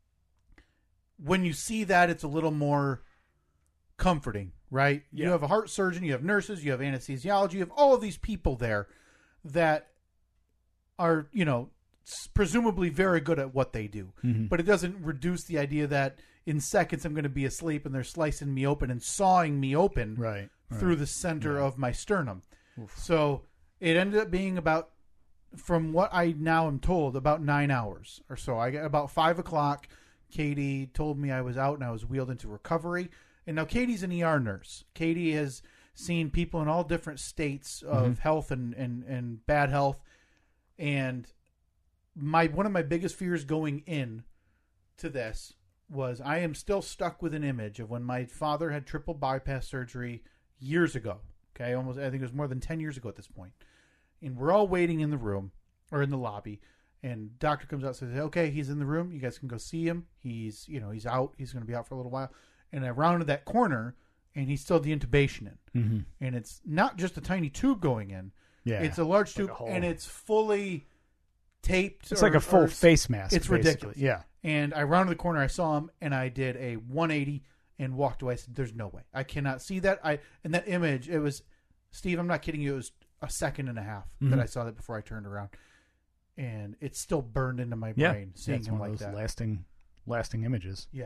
When you see that, it's a little more comforting, right? Yeah. You have a heart surgeon, you have nurses, you have anesthesiology, you have all of these people there that are, presumably very good at what they do. But it doesn't reduce the idea that in seconds I'm going to be asleep and they're slicing me open and sawing me open through the center of my sternum. Oof. So it ended up being about, from what I now am told, about 9 hours or so. I got about 5 o'clock. Katie told me I was out and I was wheeled into recovery. And now Katie's an ER nurse. Katie has seen people in all different states of health and bad health. And one of my biggest fears going in to this was I am still stuck with an image of when my father had triple bypass surgery years ago. Okay, I think it was more than 10 years ago at this point. And we're all waiting in the room or in the lobby, and doctor comes out and says, "Okay, he's in the room. You guys can go see him. He's out. He's going to be out for a little while." And I rounded that corner, and he's still the intubation in. Mm-hmm. And it's not just a tiny tube going in. Yeah, it's a large tube, like and it's fully taped. It's like a full face mask. It's basically. ridiculous. Yeah. And I rounded the corner, I saw him, and I did a 180 and walked away. I said, "There's no way. I cannot see that." And that image, it was, Steve, I'm not kidding you, it was a second and a half that I saw that before I turned around. And it's still burned into my brain seeing him like that. Lasting images. Yeah.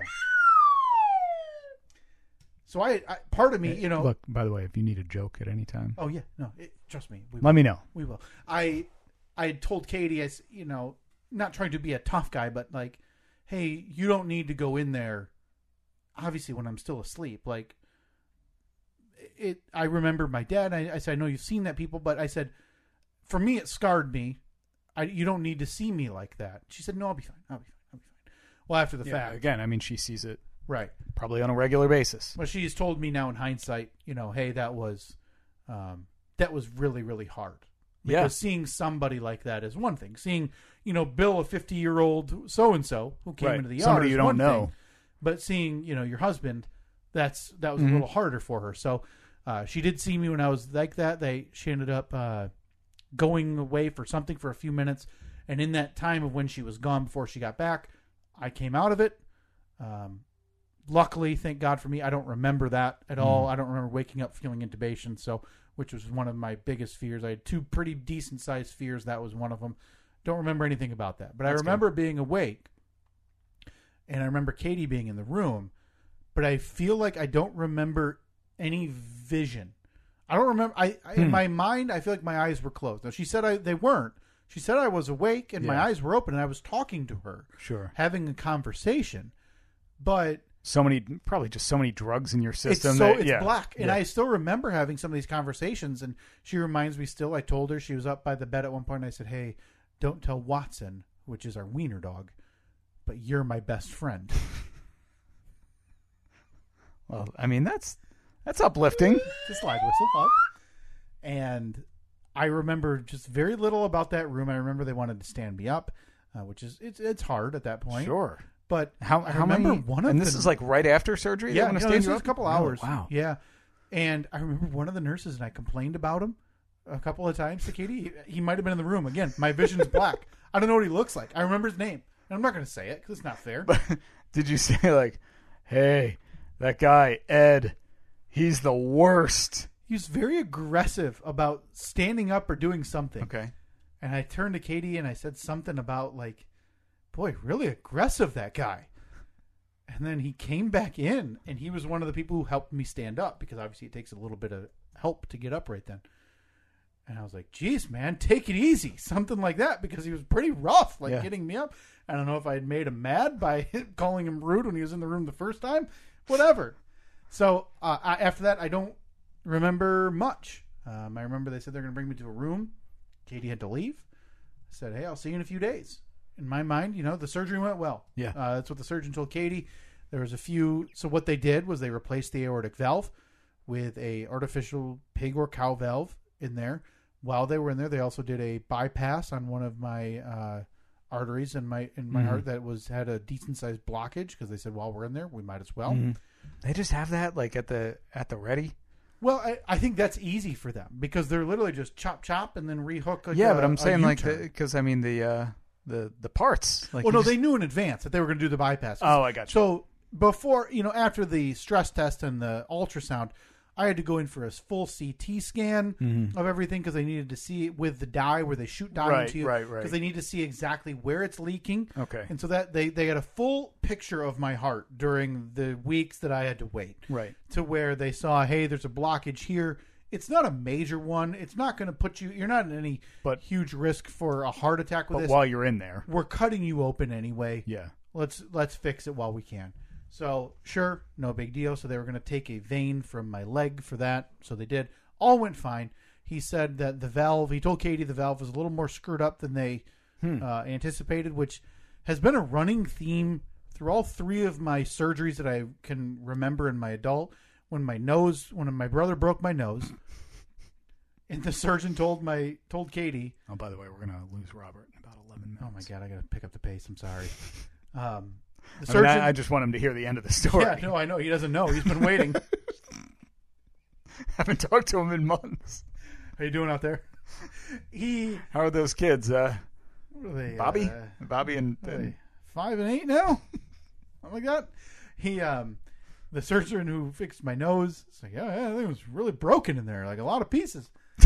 So I part of me, Look, by the way, if you need a joke at any time. Oh, yeah. No, trust me. Let me know. We will. I told Katie, not trying to be a tough guy, but like, hey, you don't need to go in there, obviously, when I'm still asleep. Like, I remember my dad, I said, "I know you've seen that, people," but I said, for me, it scarred me. You don't need to see me like that. She said, "No, I'll be fine. Well, after the fact. Again, I mean, she sees it right, probably on a regular basis. But she's told me now in hindsight, hey, that was really, really hard. Because seeing somebody like that is one thing. Seeing, Bill, a 50-year-old so-and-so who came into the yard, somebody you don't know. Thing. But seeing, your husband, that was a little harder for her. So she did see me when I was like that. She ended up going away for something for a few minutes. And in that time of when she was gone before she got back, I came out of it. Luckily, thank God for me, I don't remember that at all. I don't remember waking up feeling intubation, which was one of my biggest fears. I had two pretty decent-sized fears. That was one of them. Don't remember anything about that. But I remember being awake, and I remember Katie being in the room, but I feel like I don't remember any vision. I don't remember. In my mind, I feel like my eyes were closed. Now, she said they weren't. She said I was awake, and my eyes were open, and I was talking to her. Sure. Having a conversation. But probably just so many drugs in your system. It's black. And I still remember having some of these conversations, and she reminds me still. I told her, she was up by the bed at one point, and I said, "Hey, don't tell Watson," which is our wiener dog, "but you're my best friend." Well, I mean, that's uplifting. The slide whistle up. And I remember just very little about that room. I remember they wanted to stand me up, which is it's hard at that point. Sure. But how many? One of and this is like right after surgery. Yeah, this was a couple hours. Oh, wow. Yeah, and I remember one of the nurses, and I complained about him a couple of times to Katie. He might have been in the room again. My vision's black. I don't know what he looks like. I remember his name, and I'm not going to say it because it's not fair. But did you say like, "Hey, that guy Ed, he's the worst"? He was very aggressive about standing up or doing something. Okay. And I turned to Katie and I said something about like, "Boy, really aggressive, that guy." And then he came back in, and he was one of the people who helped me stand up, because obviously it takes a little bit of help to get up right then. And I was like, "Geez, man, take it easy." Something like that, because he was pretty rough, getting me up. I don't know if I had made him mad by calling him rude when he was in the room the first time. Whatever. So after that, I don't remember much. I remember they said they're going to bring me to a room. Katie had to leave. I said, "Hey, I'll see you in a few days." In my mind, the surgery went well. Yeah. That's what the surgeon told Katie. There was a few. So what they did was they replaced the aortic valve with a artificial pig or cow valve in there. While they were in there, they also did a bypass on one of my arteries in my heart that had a decent sized blockage, because they said, while we're in there, we might as well. Mm-hmm. They just have that like at the ready. Well, I think that's easy for them, because they're literally just chop and then rehook. But I'm saying because I mean the parts. Like, well, no, they knew in advance that they were going to do the bypass. Oh, I got you. So before, after the stress test and the ultrasound, I had to go in for a full CT scan of everything, because they needed to see it with the dye, where they shoot dye into you. Right. Because they need to see exactly where it's leaking. Okay. And so that they got a full picture of my heart during the weeks that I had to wait. Right. To where they saw, hey, there's a blockage here. It's not a major one. It's not going to put you're not in any huge risk for a heart attack with this. But while you're in there, we're cutting you open anyway. Yeah. Let's fix it while we can. So, sure, no big deal. So they were going to take a vein from my leg for that. So they did. All went fine. He said that the valve, he told Katie the valve was a little more screwed up than they anticipated, which has been a running theme through all 3 of my surgeries that I can remember in my adult, when my brother broke my nose, and the surgeon told Katie. Oh, by the way, we're gonna lose Robert in about 11 minutes. Oh my God, I gotta pick up the pace. I'm sorry. The surgeon, I just want him to hear the end of the story. Yeah, no, I know he doesn't know. He's been waiting. Haven't talked to him in months. How you doing out there? How are those kids? They, Bobby and 5 and 8 now. Oh my God. The surgeon who fixed my nose, it's like, yeah, I think it was really broken in there, like a lot of pieces.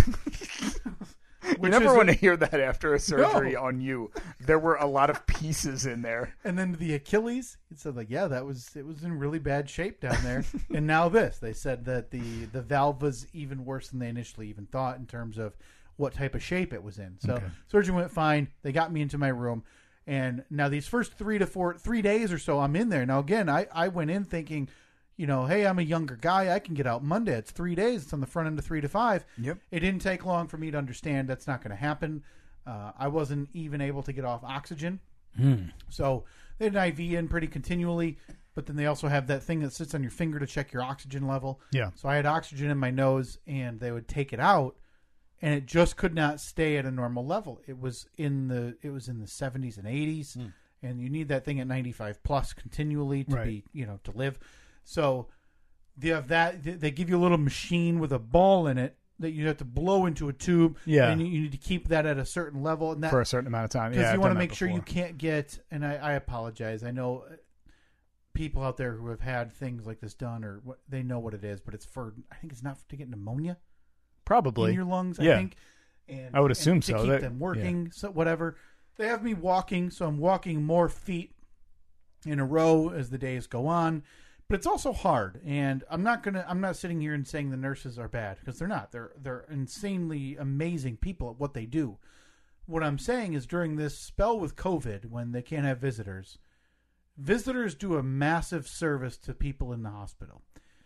You never want to hear that after a surgery on you. There were a lot of pieces in there. And then the Achilles, it said like, yeah, it was in really bad shape down there. And now this, they said that the valve was even worse than they initially even thought in terms of what type of shape it was in. So surgeon went fine. They got me into my room. And now these first 3 days or so, I'm in there. Now, again, I went in thinking, hey, I'm a younger guy. I can get out Monday. It's 3 days. It's on the front end of 3 to 5. Yep. It didn't take long for me to understand that's not going to happen. I wasn't even able to get off oxygen. So they had an IV in pretty continually, but then they also have that thing that sits on your finger to check your oxygen level. Yeah. So I had oxygen in my nose, and they would take it out, and it just could not stay at a normal level. It was in the 70s and 80s, and you need that thing at 95 plus continually to be, to live. So they have that. They give you a little machine with a ball in it that you have to blow into a tube. Yeah. And you need to keep that at a certain level. And that, for a certain amount of time. Because you want to make sure you can't get, and I apologize. I know people out there who have had things like this done, or they know what it is, but I think it's not to get pneumonia. Probably. In your lungs, yeah. I think. And I would assume to so. keep them working, so whatever. They have me walking, so I'm walking more feet in a row as the days go on. But it's also hard, and I'm not sitting here and saying the nurses are bad, because they're not. They're insanely amazing people at what they do. What I'm saying is during this spell with COVID, when they can't have visitors do a massive service to people in the hospital.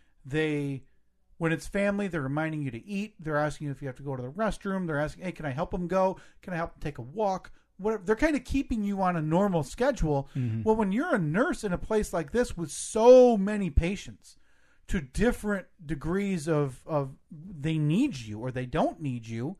When it's family, they're reminding you to eat. They're asking you if you have to go to the restroom. They're asking, hey, can I help them go? Can I help them take a walk? Whatever. They're kind of keeping you on a normal schedule. Mm-hmm. Well, when you're a nurse in a place like this with so many patients to different degrees of they need you or they don't need you,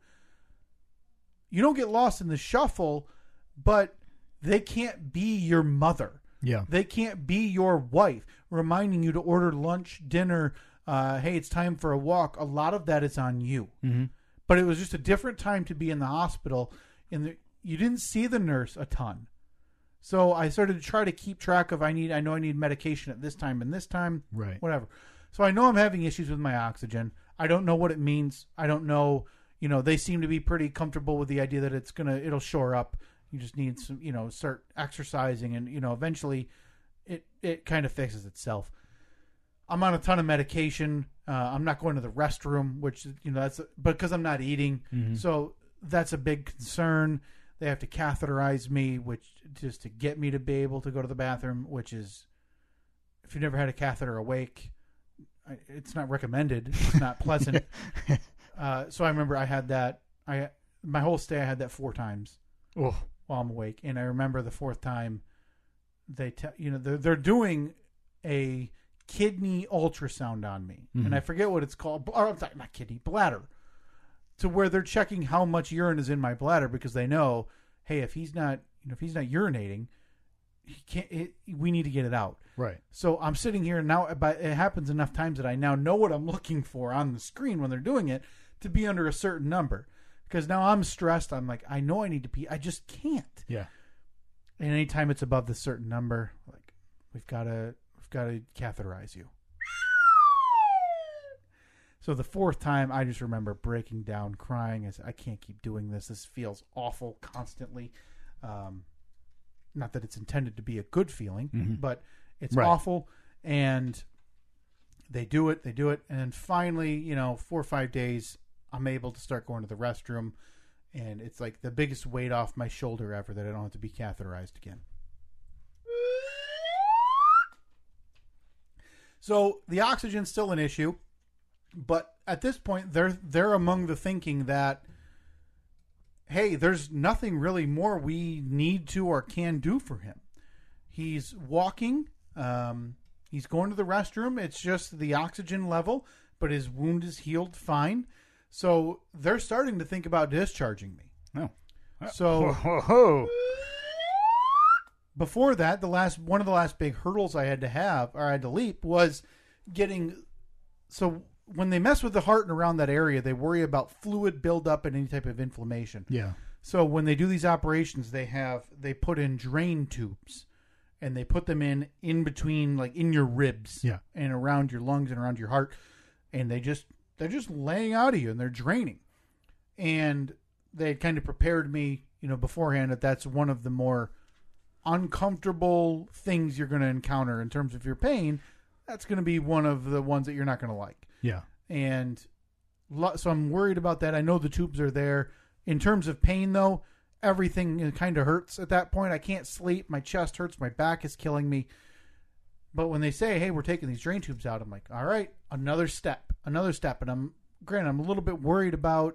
you don't get lost in the shuffle, but they can't be your mother. Yeah. They can't be your wife, reminding you to order lunch, dinner, hey, it's time for a walk. A lot of that is on you. Mm-hmm. But it was just a different time to be in the hospital. You didn't see the nurse a ton. So I started to try to keep track of I know I need medication at this time and this time. Right. Whatever. So I know I'm having issues with my oxygen. I don't know what it means. I don't know. They seem to be pretty comfortable with the idea that it'll shore up. You just need some, start exercising and, eventually it kind of fixes itself. I'm on a ton of medication. I'm not going to the restroom, which, that's because I'm not eating. Mm-hmm. So that's a big concern. They have to catheterize me, which just to get me to be able to go to the bathroom, which is, if you've never had a catheter awake, it's not recommended. It's not pleasant. So I remember I had that. My whole stay, I had that 4 times while I'm awake. And I remember the 4th time they're doing a kidney ultrasound on me. Mm-hmm. And I forget what it's called. Not kidney, bladder. To where they're checking how much urine is in my bladder because they know, hey, if he's not urinating, we need to get it out. Right. So I'm sitting here now. It happens enough times that I now know what I'm looking for on the screen when they're doing it to be under a certain number. Because now I'm stressed. I'm like, I know I need to pee. I just can't. Yeah. And anytime it's above the certain number, like we've got to catheterize you. So the 4th time, I just remember breaking down, crying. I said, I can't keep doing this. This feels awful constantly. Not that it's intended to be a good feeling, mm-hmm. but it's awful. And they do it. And then finally, 4 or 5 days, I'm able to start going to the restroom. And it's like the biggest weight off my shoulder ever that I don't have to be catheterized again. So the oxygen's still an issue. But at this point, they're among the thinking that, hey, there's nothing really more we need to or can do for him. He's walking. He's going to the restroom. It's just the oxygen level, but his wound is healed fine. So they're starting to think about discharging me. No. So before that, one of the last big hurdles I had to leap was getting. So when they mess with the heart and around that area, they worry about fluid buildup and any type of inflammation. Yeah. So when they do these operations, they put in drain tubes, and they put them in between, like in your ribs, and around your lungs and around your heart, and they're just laying out of you and they're draining. And they had kind of prepared me, beforehand that that's one of the more uncomfortable things you're going to encounter in terms of your pain. That's going to be one of the ones that you're not going to like. Yeah. And so I'm worried about that. I know the tubes are there. In terms of pain, though, everything kind of hurts at that point. I can't sleep. My chest hurts. My back is killing me. But when they say, hey, we're taking these drain tubes out, I'm like, all right, another step. And I'm a little bit worried about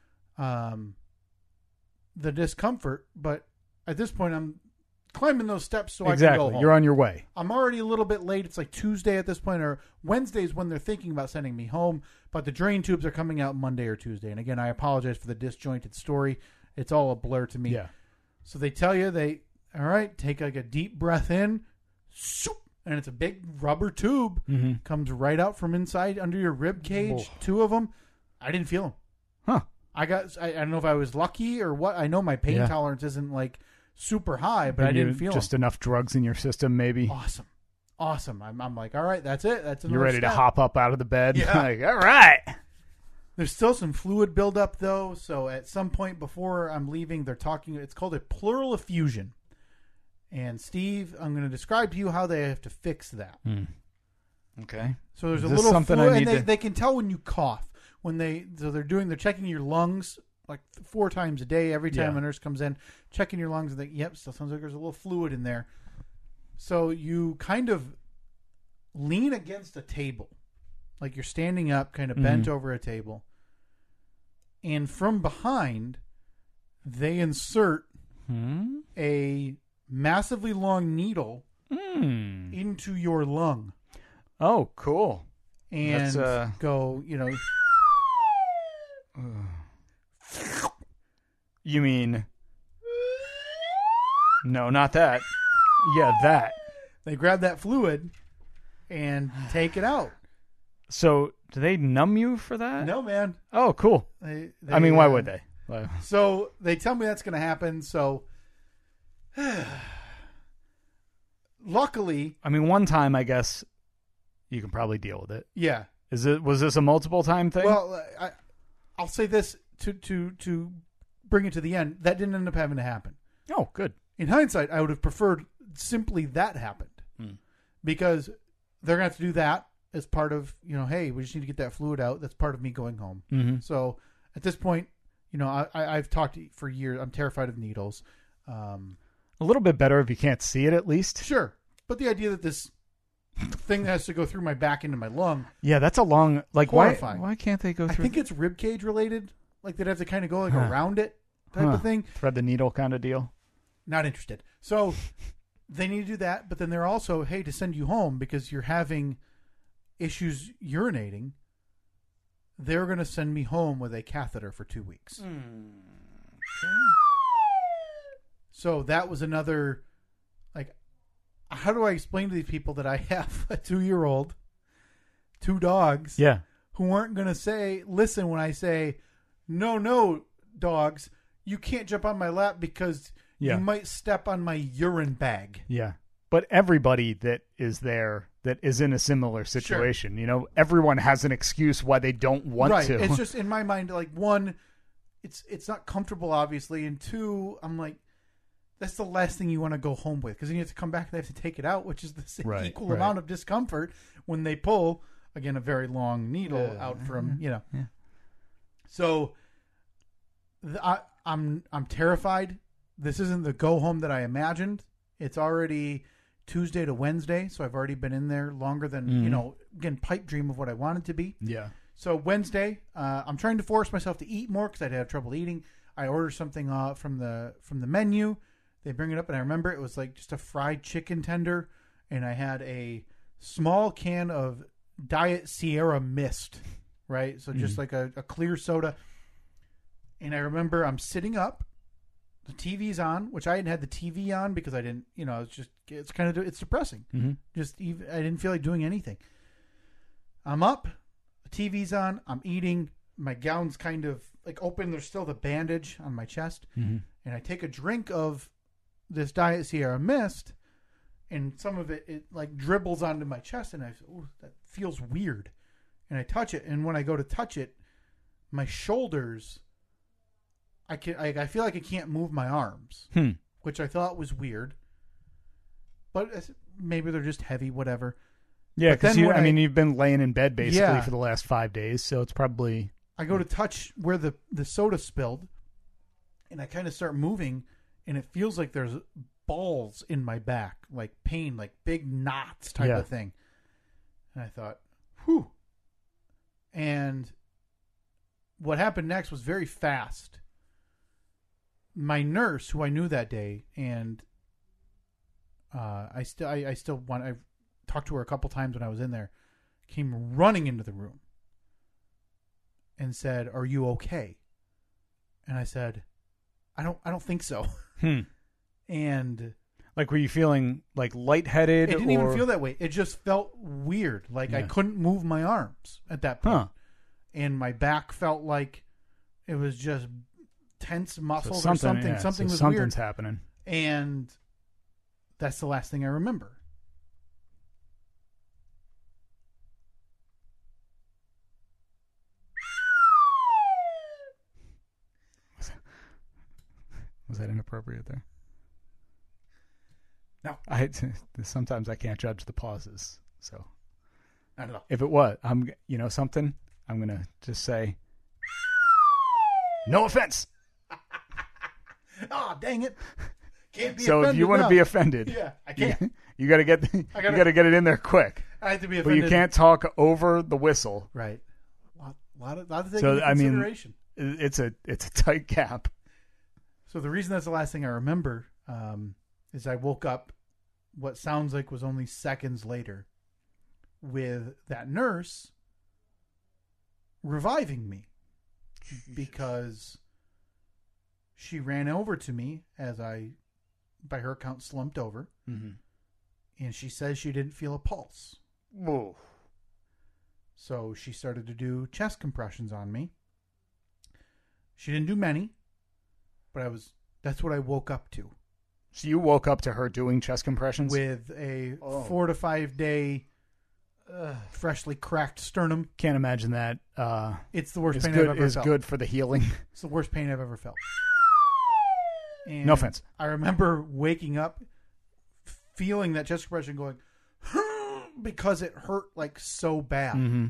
the discomfort. But at this point, I'm climbing those steps so I can go home. You're on your way. I'm already a little bit late. It's like Tuesday at this point, or Wednesday is when they're thinking about sending me home. But the drain tubes are coming out Monday or Tuesday. And again, I apologize for the disjointed story. It's all a blur to me. Yeah. So they tell you, all right, take like a deep breath in, and it's a big rubber tube. Mm-hmm. Comes right out from inside under your rib cage. Oh. 2 of them. I didn't feel them. Huh. I don't know if I was lucky or what. I know my pain tolerance isn't like super high, but I didn't feel just enough drugs in your system, maybe. Awesome. I'm like, all right, that's it. That's you're ready step. to hop up out of the bed. Yeah. Like, all right. There's still some fluid buildup though, so at some point before I'm leaving, they're talking. It's called a pleural effusion. And Steve, I'm going to describe to you how they have to fix that. Okay. So there's a little fluid, and they can tell when you cough. They're checking your lungs like 4 times a day. Every time a nurse comes in, checking your lungs, and still sounds like there's a little fluid in there. So you kind of lean against a table, like you're standing up, kind of bent over a table, and from behind, they insert a massively long needle into your lung. Oh, cool. And go, You mean... No, not that. Yeah, that. They grab that fluid and take it out. So, do they numb you for that? No, man. Oh, cool. They I mean, why would they? So, they tell me that's going to happen, so... Luckily... I mean, one time, I guess, you can probably deal with it. Yeah. Was this a multiple time thing? Well, I'll say this to bring it to the end. That didn't end up having to happen. Oh, good. In hindsight, I would have preferred simply that happened. Because they're going to have to do that as part of, hey, we just need to get that fluid out. That's part of me going home. Mm-hmm. So at this point, I've talked for years. I'm terrified of needles. A little bit better if you can't see it, at least. Sure. But the idea that this thing has to go through my back into my lung. Yeah, that's a long... horrifying. Why can't they go through... I think it's rib cage related. Like they'd have to kind of go around it type of thing. Thread the needle kind of deal. Not interested. So they need to do that, but then they're also, hey, to send you home because you're having issues urinating, they're going to send me home with a catheter for 2 weeks. Okay. So that was another, like, how do I explain to these people that I have a 2-year-old, 2 dogs, who aren't going to listen when I say, no, dogs, you can't jump on my lap because you might step on my urine bag. Yeah. But everybody that is there that is in a similar situation, everyone has an excuse why they don't want to. It's just in my mind, like, 1, it's not comfortable, obviously, and 2, I'm like, that's the last thing you want to go home with because then you have to come back and they have to take it out, which is the same equal amount of discomfort when they pull, again, a very long needle out from, Yeah. So I'm terrified. This isn't the go home that I imagined. It's already Tuesday to Wednesday, so I've already been in there longer than, again, pipe dream of what I wanted to be. Yeah. So Wednesday, I'm trying to force myself to eat more because I'd have trouble eating. I order something from the menu. They bring it up, and I remember it was like just a fried chicken tender, and I had a small can of Diet Sierra Mist, right? So just like a clear soda. And I remember I'm sitting up, the TV's on, which I hadn't had the TV on because I didn't, it's depressing. Mm-hmm. I didn't feel like doing anything. I'm up, the TV's on, I'm eating, my gown's kind of like open. There's still the bandage on my chest. Mm-hmm. And I take a drink of this Diet Sierra Mist, and some of it like dribbles onto my chest, and I say, "Ooh, that feels weird." And I touch it, and when I go to touch it, my shoulders, I feel like I can't move my arms, which I thought was weird. But maybe they're just heavy, whatever. Yeah, because you've been laying in bed basically for the last 5 days, so it's probably. I go to touch where the soda spilled, and I kind of start moving, and it feels like there's balls in my back, like pain, like big knots type of thing. And I thought, whew. And what happened next was very fast. My nurse, who I knew that day, and I talked to her a couple times when I was in there, came running into the room and said, "Are you okay?" And I said, I don't think so. And like, were you feeling like lightheaded? It didn't even feel that way. It just felt weird. Like I couldn't move my arms at that point. And my back felt like it was just tense muscles or something. Something was weird. Something's happening. And that's the last thing I remember. Was that inappropriate there? No. Sometimes I can't judge the pauses. So I don't know. If it was, I'm going to just say, no offense. Oh, dang it. Can't be so offended. If you want to be offended, yeah, I can't. You got to get it in there quick. I have to be offended. But you can't talk over the whistle. Right. A lot of things into consideration. It's a tight gap. So the reason that's the last thing I remember is I woke up what sounds like was only seconds later with that nurse reviving me because she ran over to me as I, by her account, slumped over. Mm-hmm. And she says she didn't feel a pulse. Whoa. So she started to do chest compressions on me. She didn't do many. But that's what I woke up to. So you woke up to her doing chest compressions? With a 4 to 5 day freshly cracked sternum. Can't imagine that. It's the worst pain I've ever felt. It's good for the healing. It's the worst pain I've ever felt. And no offense. I remember waking up, feeling that chest compression going, because it hurt like so bad. Mm-hmm.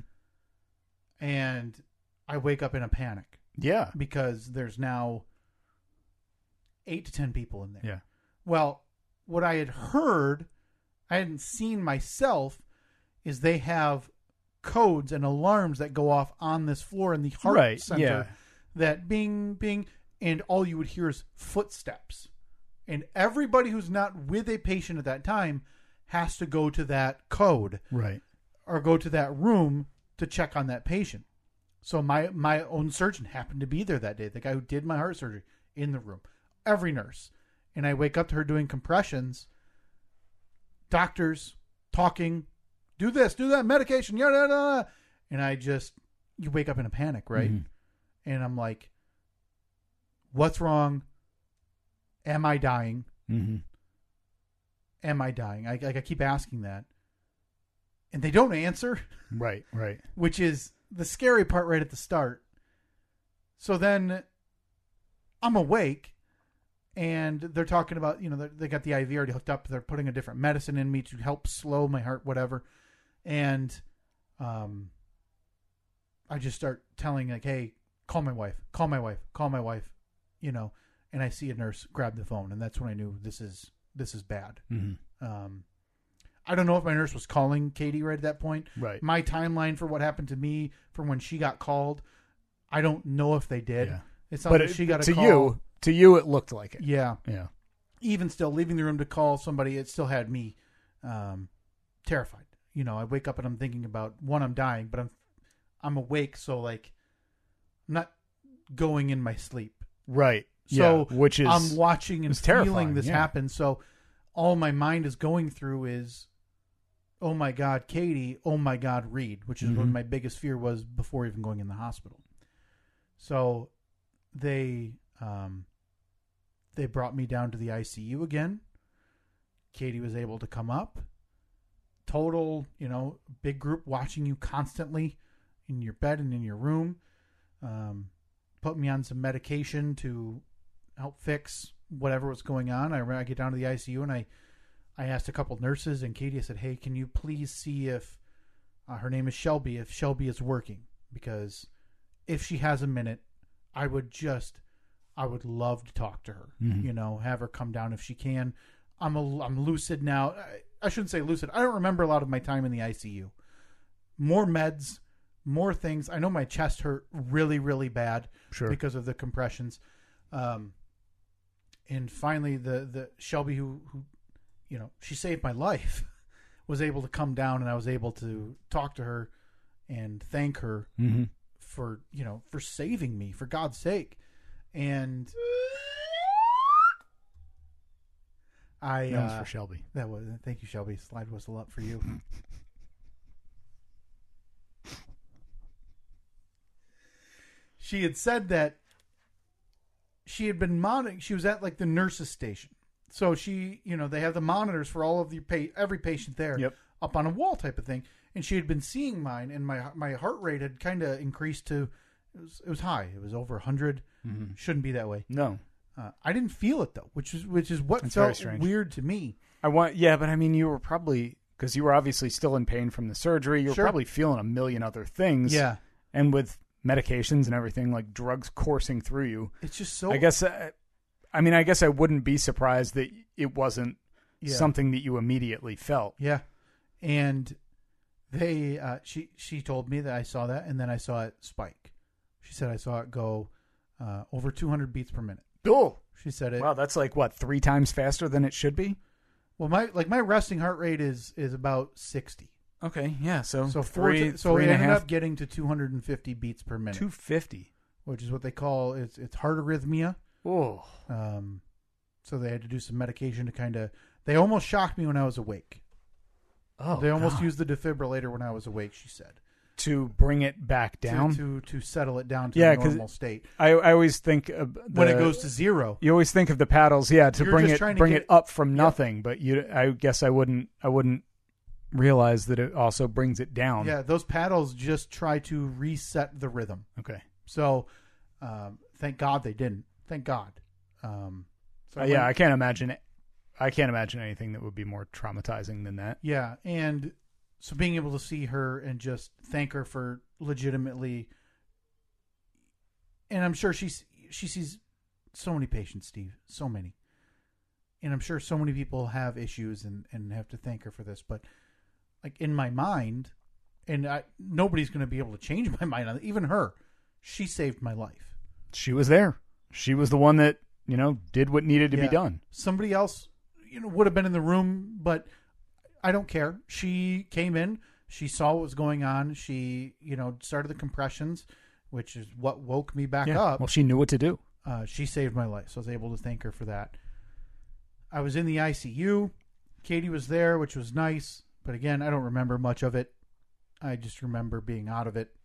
And I wake up in a panic. Yeah. Because there's now 8 to 10 people in there. Yeah. Well, what I had heard, I hadn't seen myself, is they have codes and alarms that go off on this floor in the heart center that bing, bing, and all you would hear is footsteps. And everybody who's not with a patient at that time has to go to that code. Right. Or go to that room to check on that patient. So my own surgeon happened to be there that day, the guy who did my heart surgery, in the room. Every nurse. And I wake up to her doing compressions. Doctors talking, do this, do that, medication, yada, yada, yada. And you wake up in a panic, right? Mm-hmm. And I'm like, what's wrong? Am I dying? Mm-hmm. Am I dying? I keep asking that. And they don't answer. Right. Which is the scary part right at the start. So then I'm awake. And they're talking about, they got the IV already hooked up. They're putting a different medicine in me to help slow my heart, whatever. And I just start telling, like, hey, call my wife. And I see a nurse grab the phone. And that's when I knew this is bad. Mm-hmm. I don't know if my nurse was calling Katie right at that point. Right. My timeline for what happened to me from when she got called, I don't know if they did. Yeah. It's not that she got a call. To you, it looked like it. Yeah. Yeah. even still, leaving the room to call somebody, it still had me terrified. You know, I wake up and I'm thinking about, one, I'm dying, but I'm awake, so like I'm not going in my sleep. Right. So yeah, which is I'm watching and feeling this yeah. happen. So all my mind is going through is, oh my God, Katie, oh my God, Reed, which is what my biggest fear was before even going in the hospital. So they brought me down to the ICU again. Katie was able to come up. Total, you know, big group watching you constantly in your bed and in your room. Put me on some medication to help fix whatever was going on. I get down to the ICU and I asked a couple nurses, and Katie said, hey, can you please see if her name is Shelby, if Shelby is working? Because if she has a minute, I would love to talk to her, you know, have her come down if she can. I'm lucid now. I shouldn't say lucid. I don't remember a lot of my time in the ICU. More meds, more things. I know my chest hurt really, really bad because of the compressions. And finally, the Shelby, who you know, she saved my life, was able to come down, and I was able to talk to her and thank her for, you know, for saving me, for God's sake. And that was for Shelby. Thank you, Shelby. Slide whistle up for you. She had said that she had been monitoring. She was at like the nurse's station. So she, you know, they have the monitors for all of every patient there up on a wall type of thing. And she had been seeing mine, and my heart rate had kind of increased to, it was high. It was over 100. Shouldn't be that way. No. I didn't feel it though, which is what That's felt weird to me. But I mean, you were probably, because you were obviously still in pain from the surgery, you were probably feeling a million other things. Yeah. And with medications and everything, like drugs coursing through you. It's just so... I guess I wouldn't be surprised that it wasn't something that you immediately felt. Yeah. And they, she told me that I saw that, and then I saw it spike. She said I saw it go over 200 beats per minute. Oh, she said it. Wow, that's like what, 3 times faster than it should be? Well, my resting heart rate is about 60. Okay, yeah, so it ended up getting to 250 beats per minute. 250, which is what they call it's heart arrhythmia. Oh, so they had to do some medication to kind of. They almost shocked me when I was awake. Oh, they almost used the defibrillator when I was awake. She said to bring it back down, to settle it down to a normal state. I always think of when it goes to zero. You always think of the paddles, to bring it up from nothing. But I guess I wouldn't realize that it also brings it down. Yeah, those paddles just try to reset the rhythm. Okay, so thank God they didn't. Thank God. I can't imagine it. I can't imagine anything that would be more traumatizing than that. Yeah, and so being able to see her and just thank her for legitimately, and I'm sure she sees so many patients, Steve, so many, and I'm sure so many people have issues and have to thank her for this. But like in my mind, and nobody's going to be able to change my mind on it, even her. She saved my life. She was there. She was the one that did what needed to be done. Somebody else, would have been in the room, but I don't care. She came in. She saw what was going on. She, started the compressions, which is what woke me back up. Well, she knew what to do. She saved my life, so I was able to thank her for that. I was in the ICU. Katie was there, which was nice. But again, I don't remember much of it. I just remember being out of it.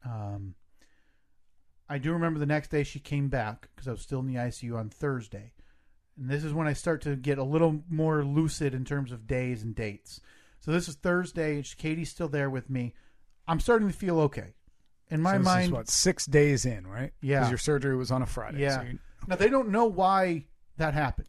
I do remember the next day she came back because I was still in the ICU on Thursday. And this is when I start to get a little more lucid in terms of days and dates. So this is Thursday. Katie's still there with me. I'm starting to feel okay. In my mind... This is 6 days in, right? Yeah. Because your surgery was on a Friday. Yeah. So now, they don't know why that happened.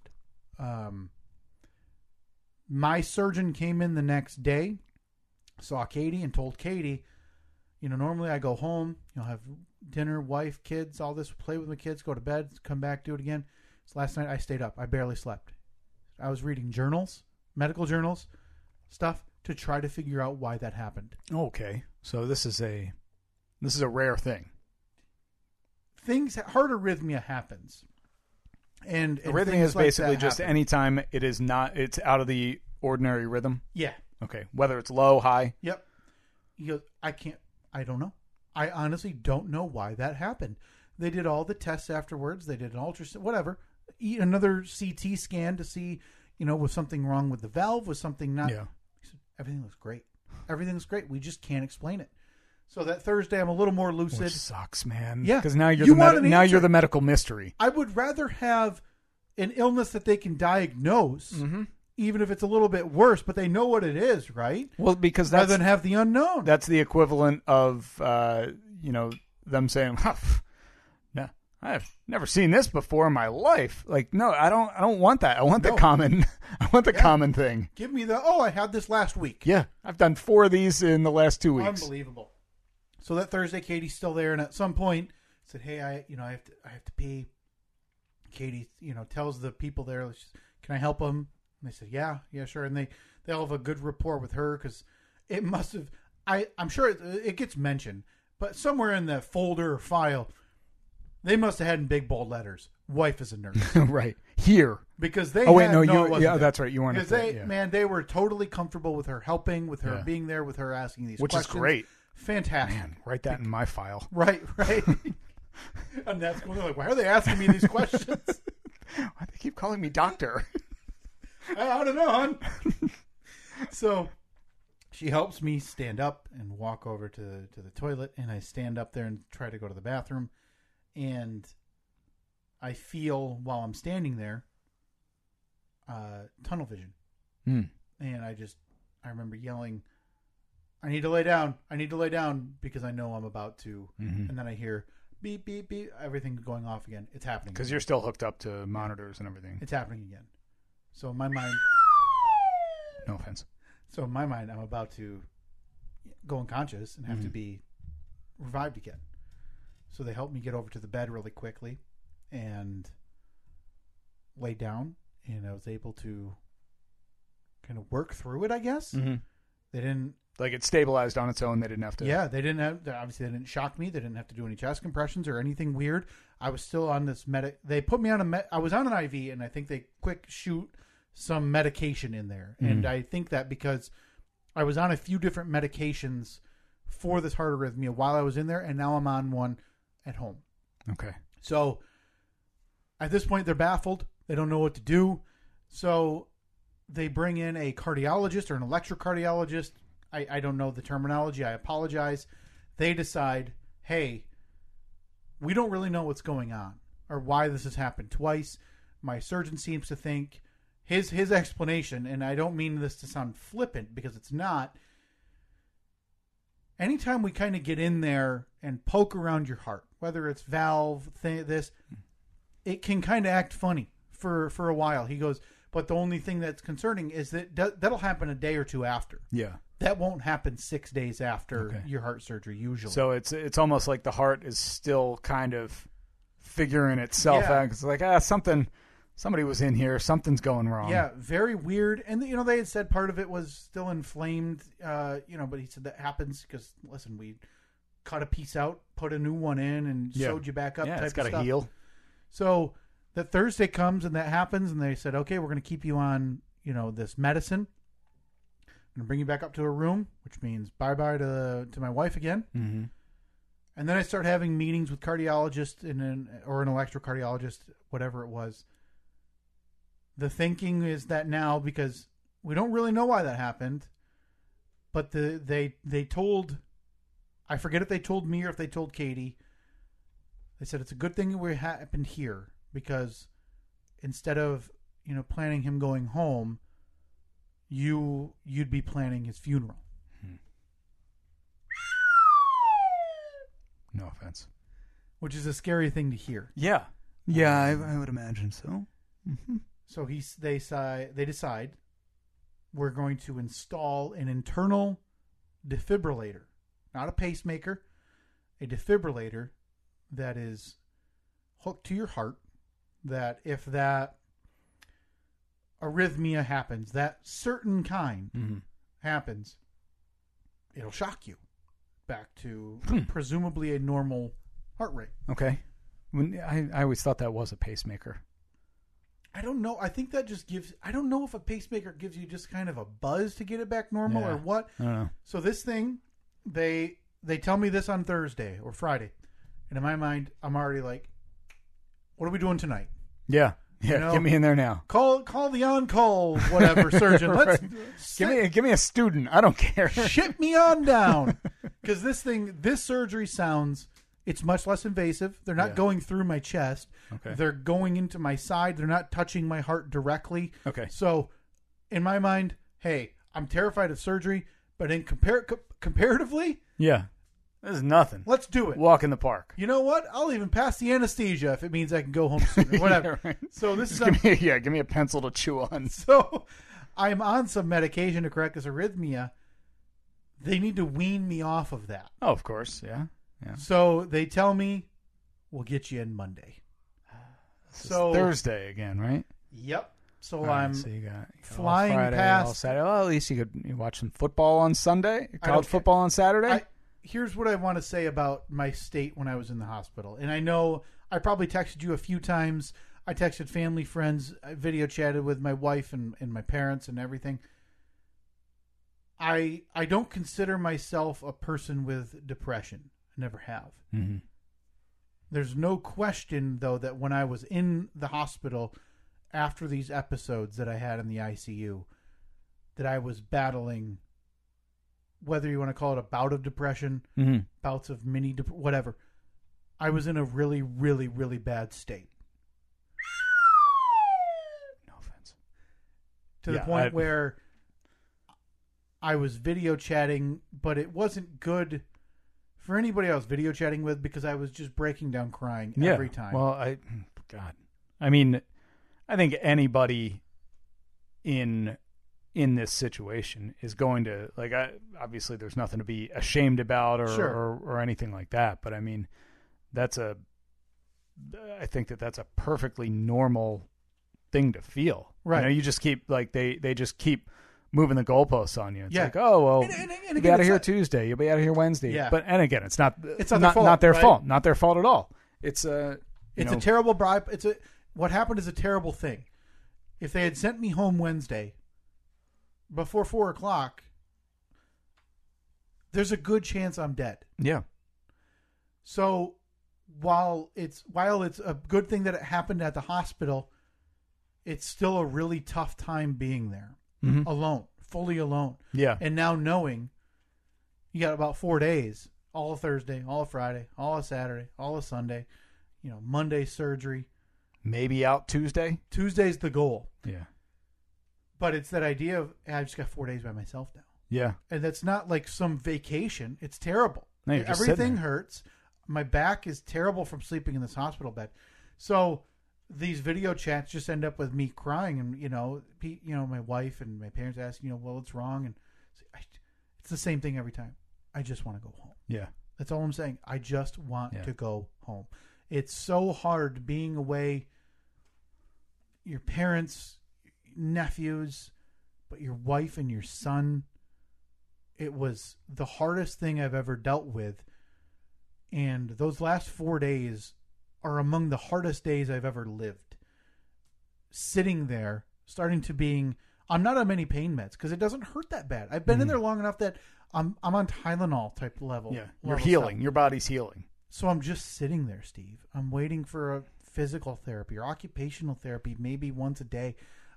My surgeon came in the next day, saw Katie, and told Katie, normally I go home, have dinner, wife, kids, all this, play with my kids, go to bed, come back, do it again. So last night I stayed up. I barely slept. I was reading journals, medical journals, stuff to try to figure out why that happened. Okay. So this is a rare thing. Heart arrhythmia happens. And arrhythmia is basically just anytime it is not, it's out of the ordinary rhythm. Yeah. Okay. Whether it's low, high. Yep. He goes, I don't know. I honestly don't know why that happened. They did all the tests afterwards. They did an ultrasound, whatever. Another CT scan to see, was something wrong with the valve? Was something not? Yeah. He said, everything looks great. Everything's great. We just can't explain it. So that Thursday, I'm a little more lucid. Which sucks, man. Yeah. Because now you're the medical mystery. I would rather have an illness that they can diagnose, even if it's a little bit worse, but they know what it is, right? Well, because rather than have the unknown. That's the equivalent of, them saying, no, I've never seen this before in my life. Like, no, I don't want that. I want the common thing. Give me I had this last week. Yeah. I've done 4 of these in the last 2 weeks. Unbelievable. So that Thursday, Katie's still there, and at some point said, "Hey, I have to pee." Katie, tells the people there, "Can I help them?" And they said, "Yeah, sure." And they all have a good rapport with her because it must have. I'm sure it gets mentioned, but somewhere in the folder or file, they must have had in big bold letters, "Wife is a nurse." Right here, because they. That's right. You weren't. Because they were totally comfortable with her helping, with her being there, with her asking these questions, which is great. Fantastic. Man, write that in my file. Right. And that's when they're like, why are they asking me these questions? Why do they keep calling me doctor? I don't know, hon. So she helps me stand up and walk over to the toilet, and I stand up there and try to go to the bathroom. And I feel, while I'm standing there, tunnel vision. And I remember yelling, I need to lay down because I know I'm about to. And then I hear beep, beep, beep, everything going off again. It's happening. Because you're still hooked up to monitors and everything. It's happening again. So in my mind... No offense. So in my mind, I'm about to go unconscious and have to be revived again. So they helped me get over to the bed really quickly and lay down. And I was able to kind of work through it, I guess. They didn't... Like it stabilized on its own. They didn't have to. Yeah, they didn't shock me. They didn't have to do any chest compressions or anything weird. I was still on this They put me on I was on an IV, and I think they quick shoot some medication in there. And I think that because I was on a few different medications for this heart arrhythmia while I was in there, and now I'm on one at home. Okay. So at this point, they're baffled. They don't know what to do. So they bring in a cardiologist or an electrocardiologist. I don't know the terminology. I apologize. They decide, hey, we don't really know what's going on or why this has happened twice. My surgeon seems to think his explanation, and I don't mean this to sound flippant because it's not. Anytime we kind of get in there and poke around your heart, whether it's valve, it can kind of act funny for a while. He goes, but the only thing that's concerning is that'll happen a day or two after. Yeah. That won't happen 6 days after your heart surgery usually. So it's almost like the heart is still kind of figuring itself out. It's like, somebody was in here. Something's going wrong. Yeah, very weird. And, they had said part of it was still inflamed, but he said that happens because, listen, we cut a piece out, put a new one in, and sewed you back up. Yeah, type it's got of to stuff. heal. So that Thursday comes and that happens, and they said, okay, we're going to keep you on, this medicine. I'm going to bring you back up to a room, which means bye-bye to my wife again. Mm-hmm. And then I start having meetings with cardiologists or an electrocardiologist, whatever it was. The thinking is that now, because we don't really know why that happened, but they told, I forget if they told me or if they told Katie, they said it's a good thing it happened here because instead of, planning him going home, you'd be planning his funeral. No offense. Which is a scary thing to hear. Yeah. Yeah, I would imagine so. Mm-hmm. So they decide we're going to install an internal defibrillator, not a pacemaker, a defibrillator that is hooked to your heart, that if that arrhythmia happens, that certain kind happens, it'll shock you back to presumably a normal heart rate. Okay. I always thought that was a pacemaker. I don't know. I think that just gives... I don't know if a pacemaker gives you just kind of a buzz to get it back normal or what. I don't know. So this thing, they tell me this on Thursday or Friday. And in my mind, I'm already like, what are we doing tonight? Yeah. Yeah, You know, get me in there now. Call the on-call whatever surgeon. Let's Give me a student. I don't care. ship me on down. Because this surgery sounds... It's much less invasive. They're not going through my chest. Okay. They're going into my side. They're not touching my heart directly. Okay. So, in my mind, hey, I'm terrified of surgery, but in comparatively, Yeah. This is nothing. let's do it. Walk in the park. You know what? I'll even pass the anesthesia if it means I can go home sooner. Whatever. Yeah, right. So this is Give me a pencil to chew on. so I'm on some medication to correct this arrhythmia. They need to wean me off of that. Oh, of course. Yeah. Yeah. So they tell me, we'll get you in Monday. So Thursday again, right? Yep. So All right, I'm so you got flying all Friday, past. all Saturday. Well, at least you watch some football on Sunday. don't College care. football on Saturday. Here's what I want to say about my state when I was in the hospital. And I know I probably texted you a few times. I texted family, friends. I video chatted with my wife and my parents and everything. I don't consider myself a person with depression. I never have. Mm-hmm. There's no question, though, that when I was in the hospital after these episodes that I had in the ICU, that I was battling, whether you want to call it a bout of depression, Mm-hmm. bouts of whatever. I was in a really, really, really bad state. No offense. To the point where I was video chatting, but it wasn't good for anybody I was video chatting with because I was just breaking down crying every time. Well, I mean, I think anybody in this situation is going to obviously there's nothing to be ashamed about or anything like that. But I mean, I think that's a perfectly normal thing to feel. Right. You know, you just keep they just keep moving the goalposts on you. It's Yeah. like, oh well, And you'll again, be out of it's here not- Tuesday. You'll be out of here Wednesday. Yeah. But again, it's not not their their fault, right? fault. Not their fault at all. It's a terrible bribe. What happened is a terrible thing. If they had sent me home Wednesday before 4:00, there's a good chance I'm dead. Yeah. So while it's a good thing that it happened at the hospital, it's still a really tough time being there alone, fully alone. Yeah. And now knowing you got about 4 days, all of Thursday, all of Friday, all of Saturday, all of Sunday, Monday surgery. Maybe out Tuesday. Tuesday's the goal. Yeah. But it's that idea of, I just got 4 days by myself now. Yeah. And that's not like some vacation. It's terrible. No, you're just sitting Everything there. hurts. My back is terrible from sleeping in this hospital bed. So these video chats just end up with me crying, and my wife and my parents ask, well, what's wrong? And it's the same thing every time. I just want to go home. Yeah. That's all I'm saying. I just want Yeah. to go home. It's so hard being away. Your parents, nephews, but your wife and your son. It was the hardest thing I've ever dealt with. And those last 4 days are among the hardest days I've ever lived. Sitting there, I'm not on many pain meds because it doesn't hurt that bad. I've been in there long enough that I'm on Tylenol type level. Yeah. You're level healing. stuff. Your body's healing. So I'm just sitting there, Steve. I'm waiting for a physical therapy or occupational therapy, maybe once a day.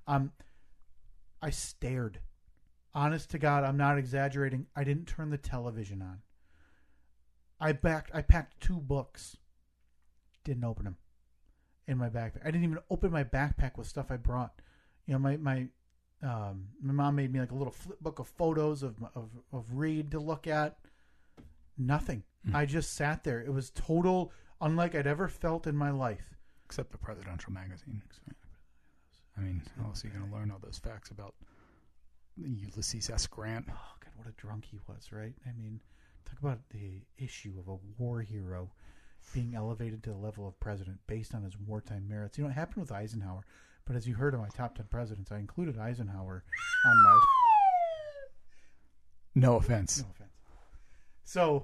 I stared. Honest to God, I'm not exaggerating. I didn't turn the television on. I packed 2 books. Didn't open them in my backpack. I didn't even open my backpack with stuff I brought. My mom made me like a little flip book of photos of Reed to look at. Nothing. I just sat there. It was total, unlike I'd ever felt in my life. Except the presidential magazine. I mean, how else are you going to learn all those facts about Ulysses S. Grant? Oh, God, what a drunk he was, right? I mean, talk about the issue of a war hero being elevated to the level of president based on his wartime merits. It happened with Eisenhower. But as you heard in my top 10 presidents, I included Eisenhower on my... No offense. No offense. So,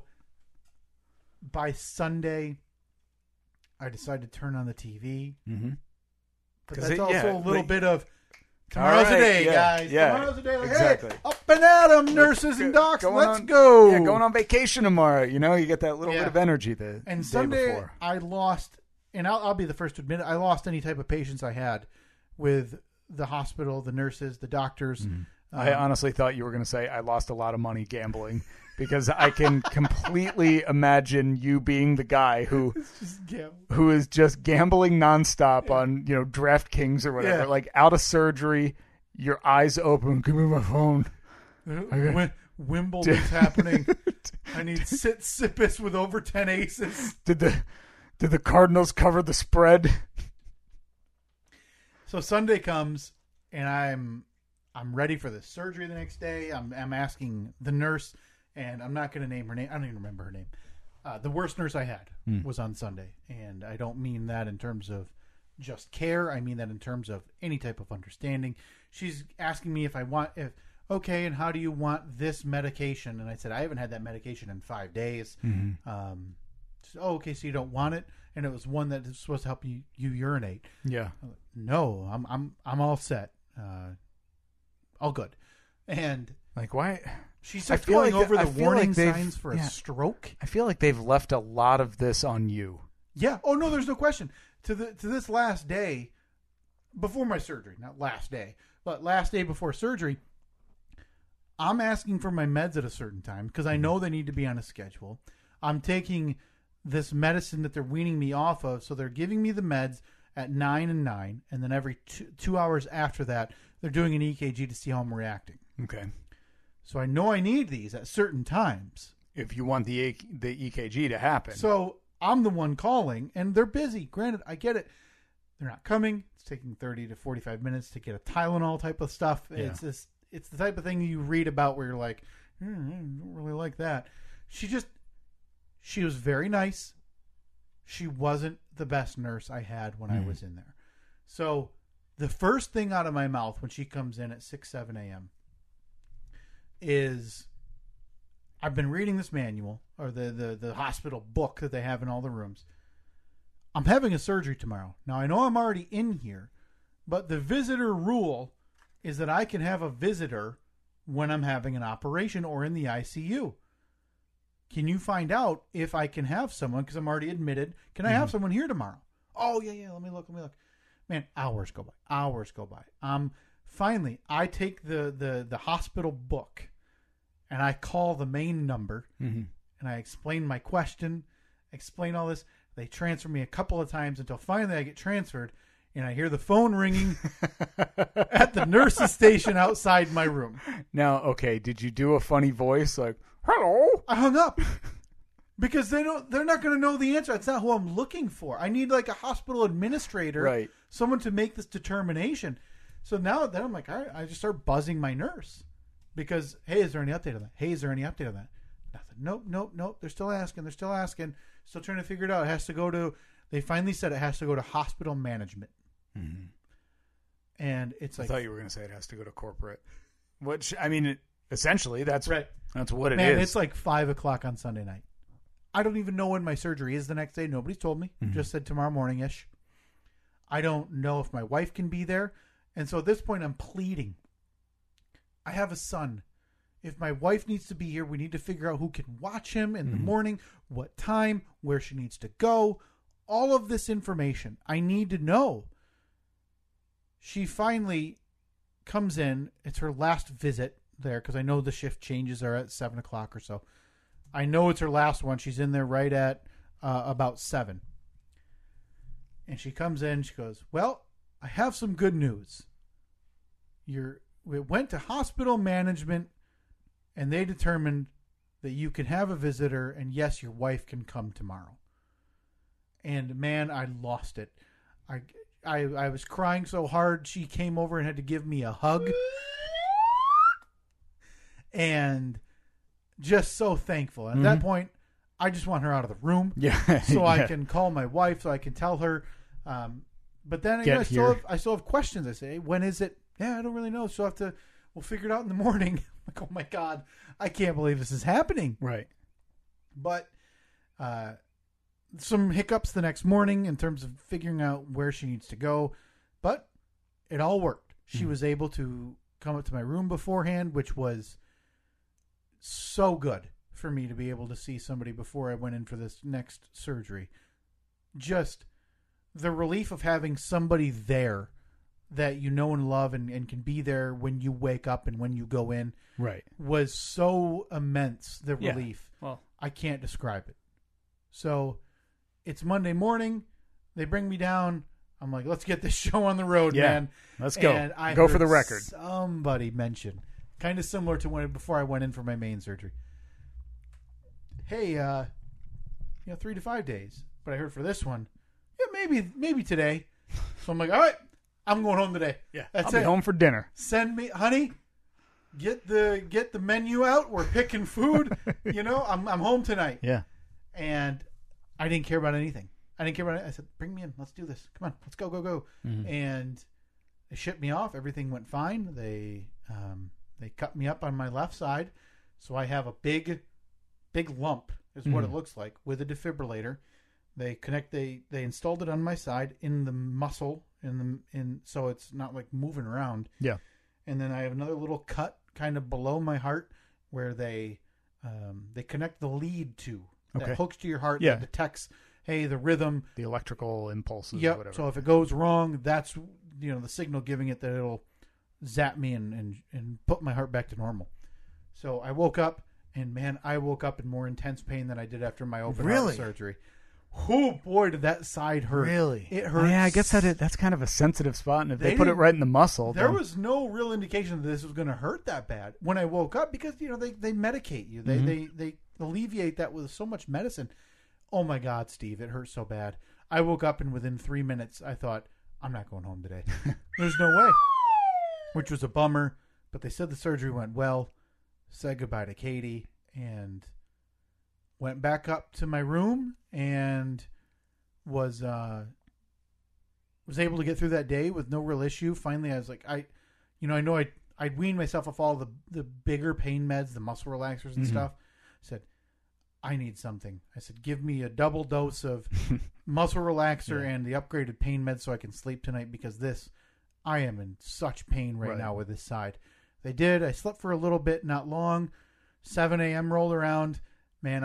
by Sunday, I decided to turn on the TV. Mm-hmm. But that's also a little bit of tomorrow's a day, guys. Yeah, tomorrow's a day. Like, exactly. Hey, up and at 'em, nurses and docs. Let's go. Yeah, going on vacation tomorrow. You get that little bit of energy And day Sunday, before. I lost, and I'll be the first to admit it, I lost any type of patience I had with the hospital, the nurses, the doctors. I honestly thought you were going to say I lost a lot of money gambling because I can completely imagine you being the guy who is just gambling nonstop on DraftKings or whatever, like out of surgery, your eyes open. Give me my phone. Wimbledon's happening. I need Tsitsipas with over 10 aces. Did the Cardinals cover the spread? So Sunday comes and I'm ready for the surgery the next day. I'm asking the nurse, and I'm not going to name her name. I don't even remember her name. The worst nurse I had was on Sunday, and I don't mean that in terms of just care. I mean that in terms of any type of understanding. She's asking me okay, and how do you want this medication? And I said, I haven't had that medication in 5 days. Okay, so you don't want it? And it was one that is supposed to help you urinate. Yeah. No, I'm all set. All good. And like, why? She starts going over the warning signs for a stroke. I feel like they've left a lot of this on you. Yeah. Oh no, there's no question. To this last day before my surgery, not last day, but last day before surgery, I'm asking for my meds at a certain time because I know they need to be on a schedule. I'm taking this medicine that they're weaning me off of, so they're giving me the meds at 9 and 9, and then every 2 hours after that, they're doing an EKG to see how I'm reacting. Okay. So I know I need these at certain times. If you want the EKG to happen. So I'm the one calling, and they're busy. Granted, I get it. They're not coming. It's taking 30 to 45 minutes to get a Tylenol type of stuff. Yeah. It's the type of thing you read about where you're like, I don't really like that. She was very nice. She wasn't the best nurse I had when I was in there. So the first thing out of my mouth when she comes in at 6, 7 a.m. is, I've been reading this manual, or the hospital book that they have in all the rooms. I'm having a surgery tomorrow. Now, I know I'm already in here, but the visitor rule is that I can have a visitor when I'm having an operation or in the ICU. Can you find out if I can have someone, because I'm already admitted, can I have someone here tomorrow? Oh, yeah, let me look. Man, hours go by. Finally, I take the hospital book, and I call the main number, and I explain my question, explain all this. They transfer me a couple of times until finally I get transferred, and I hear the phone ringing at the nurse's station outside my room. Now, okay, did you do a funny voice like, hello? I hung up because they're not going to know the answer. That's not who I'm looking for. I need like a hospital administrator, right? Someone to make this determination. So now then I'm like, all right, I just start buzzing my nurse because, hey, is there any update on that? Hey, is there any update on that? Nothing. Nope. They're still asking. Still trying to figure it out. It has to go to, they finally said it has to go to hospital management. Mm-hmm. And it's like, I thought you were going to say it has to go to corporate, which, I mean, essentially that's right. That's what it Man, is. It's like 5 o'clock on Sunday night. I don't even know when my surgery is the next day. Nobody's told me. Just said tomorrow morning-ish. I don't know if my wife can be there. And so at this point, I'm pleading. I have a son. If my wife needs to be here, we need to figure out who can watch him in the morning, what time, where she needs to go. All of this information I need to know. She finally comes in. It's her last visit there because I know the shift changes are at 7 o'clock or so. I know it's her last one. She's in there right at about 7. And she comes in. She goes, well, I have some good news. We went to hospital management, and they determined that you can have a visitor, and yes, your wife can come tomorrow. And man, I lost it. I was crying so hard. She came over and had to give me a hug. And just so thankful. At that point, I just want her out of the room. Yeah. So I can call my wife, so I can tell her. But then I still have questions. I say, when is it? Yeah, I don't really know. So we'll figure it out in the morning. Like, oh my God, I can't believe this is happening. Right. But some hiccups the next morning in terms of figuring out where she needs to go. But it all worked. She was able to come up to my room beforehand, which was so good for me to be able to see somebody before I went in for this next surgery. Just the relief of having somebody there that you know and love and can be there when you wake up and when you go in was so immense, the relief. Well, I can't describe it. So it's Monday morning. They bring me down. I'm like, let's get this show on the road, man. Let's go. And I go for heard the record. Somebody mentioned, kind of similar to before I went in for my main surgery. Hey, 3 to 5 days. But I heard for this one, maybe today. So I'm like, all right, I'm going home today. Yeah, That's I'll be home for dinner. Send me, honey. Get the menu out. We're picking food. I'm home tonight. Yeah. And I didn't care about anything. I said, bring me in. Let's do this. Come on. Let's go. Mm-hmm. And they shipped me off. Everything went fine. They cut me up on my left side. So I have a big lump is what it looks like with a defibrillator. They installed it on my side in the muscle so it's not like moving around. Yeah. And then I have another little cut kind of below my heart where they connect the lead to that hooks to your heart that detects, hey, the rhythm, the electrical impulses. Yep. Or whatever. So if it goes wrong, that's the signal giving it that it'll zap me and put my heart back to normal. So I woke up, and man, I woke up in more intense pain than I did after my open heart surgery. Oh boy, did that side hurt! Really, it hurt. Yeah, I guess that's kind of a sensitive spot, and if they put it right in the muscle, there was no real indication that this was going to hurt that bad when I woke up because they medicate you, they alleviate that with so much medicine. Oh my God, Steve, it hurt so bad. I woke up and within 3 minutes, I thought, I'm not going home today. There's no way, which was a bummer. But they said the surgery went well. Said goodbye to Katie and went back up to my room and was able to get through that day with no real issue. Finally, I was like, I know I'd weaned myself off all the bigger pain meds, the muscle relaxers and stuff. I said, I need something. I said, give me a double dose of muscle relaxer and the upgraded pain meds so I can sleep tonight because I am in such pain right now with this side. They did. I slept for a little bit, not long. 7 a.m. rolled around. Man,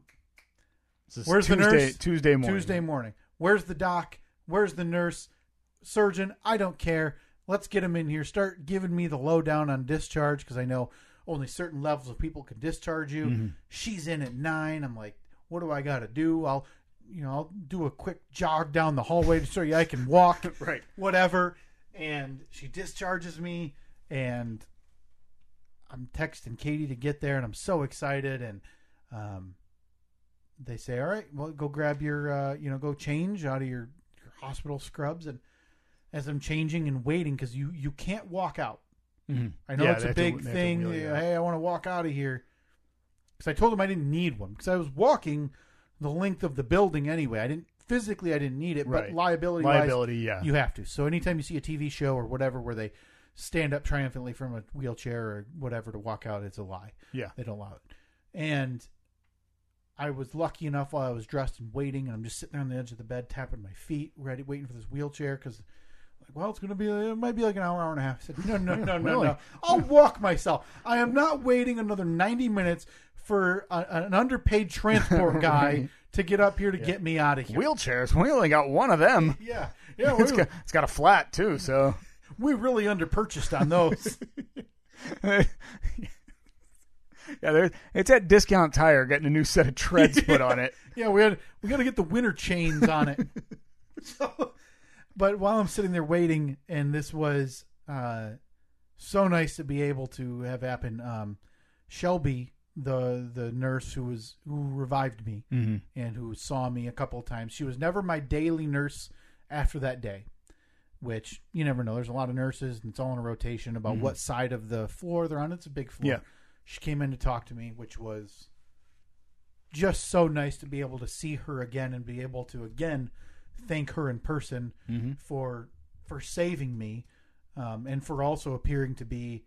where's the nurse? Tuesday morning. Tuesday morning. Where's the doc? Where's the nurse? Surgeon? I don't care. Let's get him in here. Start giving me the lowdown on discharge because I know only certain levels of people can discharge you. Mm-hmm. She's in at 9. I'm like, what do I got to do? I'll do a quick jog down the hallway to show you I can walk. Right. Whatever. And she discharges me, and I'm texting Katie to get there, and I'm so excited. And they say, all right, well, go grab your, go change out of your hospital scrubs. And as I'm changing and waiting, because you can't walk out. Mm-hmm. I know it's a big thing. Hey, I want to walk out of here. Because I told them I didn't need one. Because I was walking the length of the building anyway. I didn't need it, but liability, you have to. So anytime you see a TV show or whatever where they stand up triumphantly from a wheelchair or whatever to walk out, it's a lie. Yeah. They don't allow it. And I was lucky enough while I was dressed and waiting, and I'm just sitting there on the edge of the bed, tapping my feet, waiting for this wheelchair, because, well, it might be like an hour and a half. I said, no. I'll walk myself. I am not waiting another 90 minutes for an underpaid transport guy to get up here to get me out of here. Wheelchairs? We only got one of them. Yeah. It's got a flat, too, so... We really underpurchased on those. Yeah, it's at Discount Tire getting a new set of treads put on it. Yeah, we got to get the winter chains on it. But while I'm sitting there waiting, and this was so nice to be able to have happen. Shelby, the nurse who revived me and who saw me a couple of times, she was never my daily nurse after that day. Which you never know. There's a lot of nurses, and it's all in a rotation about what side of the floor they're on. It's a big floor. Yeah. She came in to talk to me, which was just so nice to be able to see her again and be able to again thank her in person for saving me, and for also appearing to be,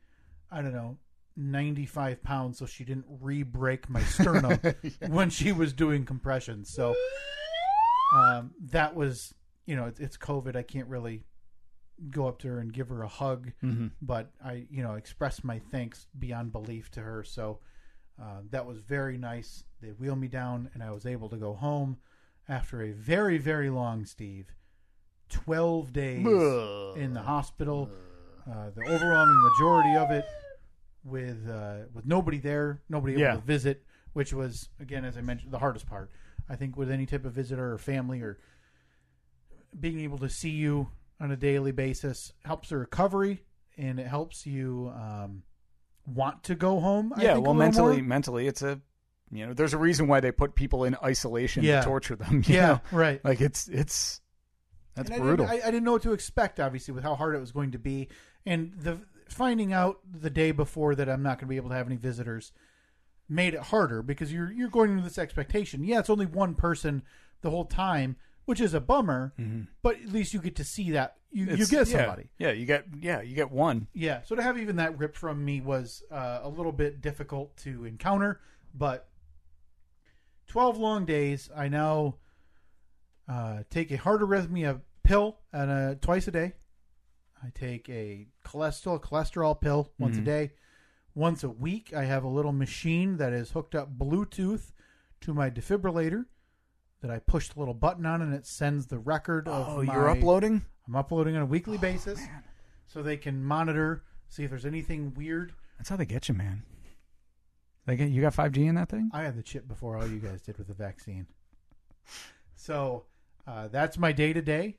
95 pounds, so she didn't re-break my sternum when she was doing compressions. So that was, it's COVID. I can't really go up to her and give her a hug, Mm-hmm. but I, expressed my thanks beyond belief to her. So that was very nice. They wheeled me down, and I was able to go home after a very, very long, Steve, 12 days in the hospital. The overwhelming majority of it with nobody there, nobody able to visit, which was, again, as I mentioned, the hardest part. I think with any type of visitor or family or being able to see you on a daily basis helps the recovery, and it helps you want to go home. Yeah, I think, well, mentally, it's a, there's a reason why they put people in isolation to torture them. You know? Right. Like that's brutal. I didn't know what to expect, obviously, with how hard it was going to be, and finding out the day before that I'm not going to be able to have any visitors made it harder because you're going into this expectation. Yeah, it's only one person the whole time, which is a bummer, but at least you get to see that you get somebody. Yeah, you get one. Yeah, so to have even that ripped from me was a little bit difficult to encounter, but 12 long days. I now take a heart arrhythmia pill twice a day. I take a cholesterol pill once a day. Once a week, I have a little machine that is hooked up Bluetooth to my defibrillator that I push the little button on, and it sends the record of you're uploading? I'm uploading on a weekly basis, so they can monitor, see if there's anything weird. That's how they get you, man. You got 5G in that thing? I had the chip before all you guys did with the vaccine. So that's my day-to-day.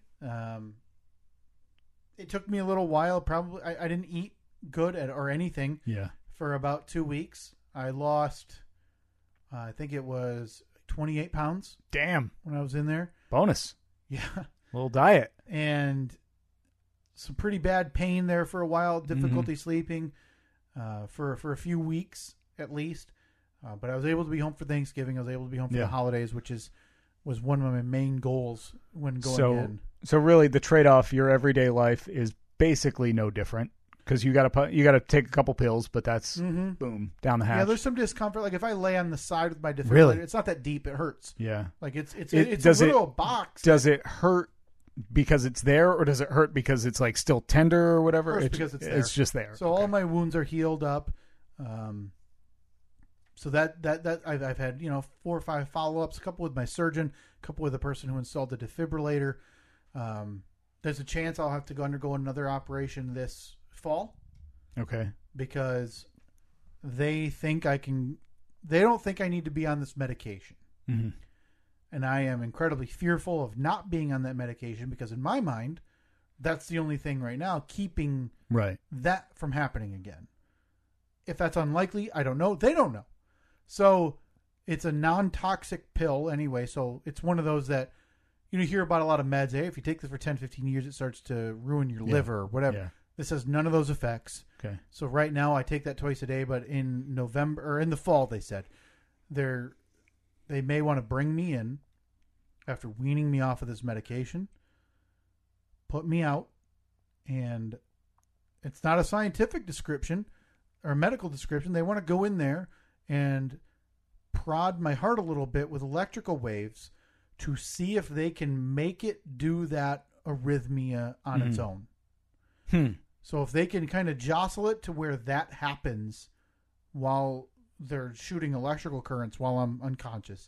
It took me a little while. Probably I didn't eat good or anything for about 2 weeks. I lost, I think it was 28 pounds. Damn. When I was in there. Bonus. Yeah. Little diet. And some pretty bad pain there for a while. Difficulty sleeping for a few weeks at least. But I was able to be home for Thanksgiving. I was able to be home for the holidays, which was one of my main goals when going in. So really, the trade-off, your everyday life is basically no different because you got to take a couple pills, but that's boom down the hatch. Yeah, there's some discomfort. Like if I lay on the side with my defibrillator, it's not that deep. It hurts. Yeah, like it's a little box. Does it hurt because it's there, or does it hurt because it's like still tender or whatever? It hurts because it's there. It's just there. So all my wounds are healed up. So that I've had 4 or 5 follow-ups, a couple with my surgeon, a couple with the person who installed the defibrillator. There's a chance I'll have to undergo another operation this fall. Okay. Because they don't think I need to be on this medication. Mm-hmm. And I am incredibly fearful of not being on that medication because in my mind, that's the only thing right now keeping that from happening again. If that's unlikely, I don't know. They don't know. So it's a non-toxic pill anyway. So it's one of those that you hear about a lot of meds. Hey, if you take this for 10, 15 years, it starts to ruin your liver or whatever. Yeah. This has none of those effects. Okay. So right now I take that twice a day, but in November or in the fall, they said they may want to bring me in after weaning me off of this medication, put me out, and it's not a scientific description or a medical description. They want to go in there and prod my heart a little bit with electrical waves to see if they can make it do that arrhythmia on its own. So if they can kind of jostle it to where that happens while they're shooting electrical currents while I'm unconscious,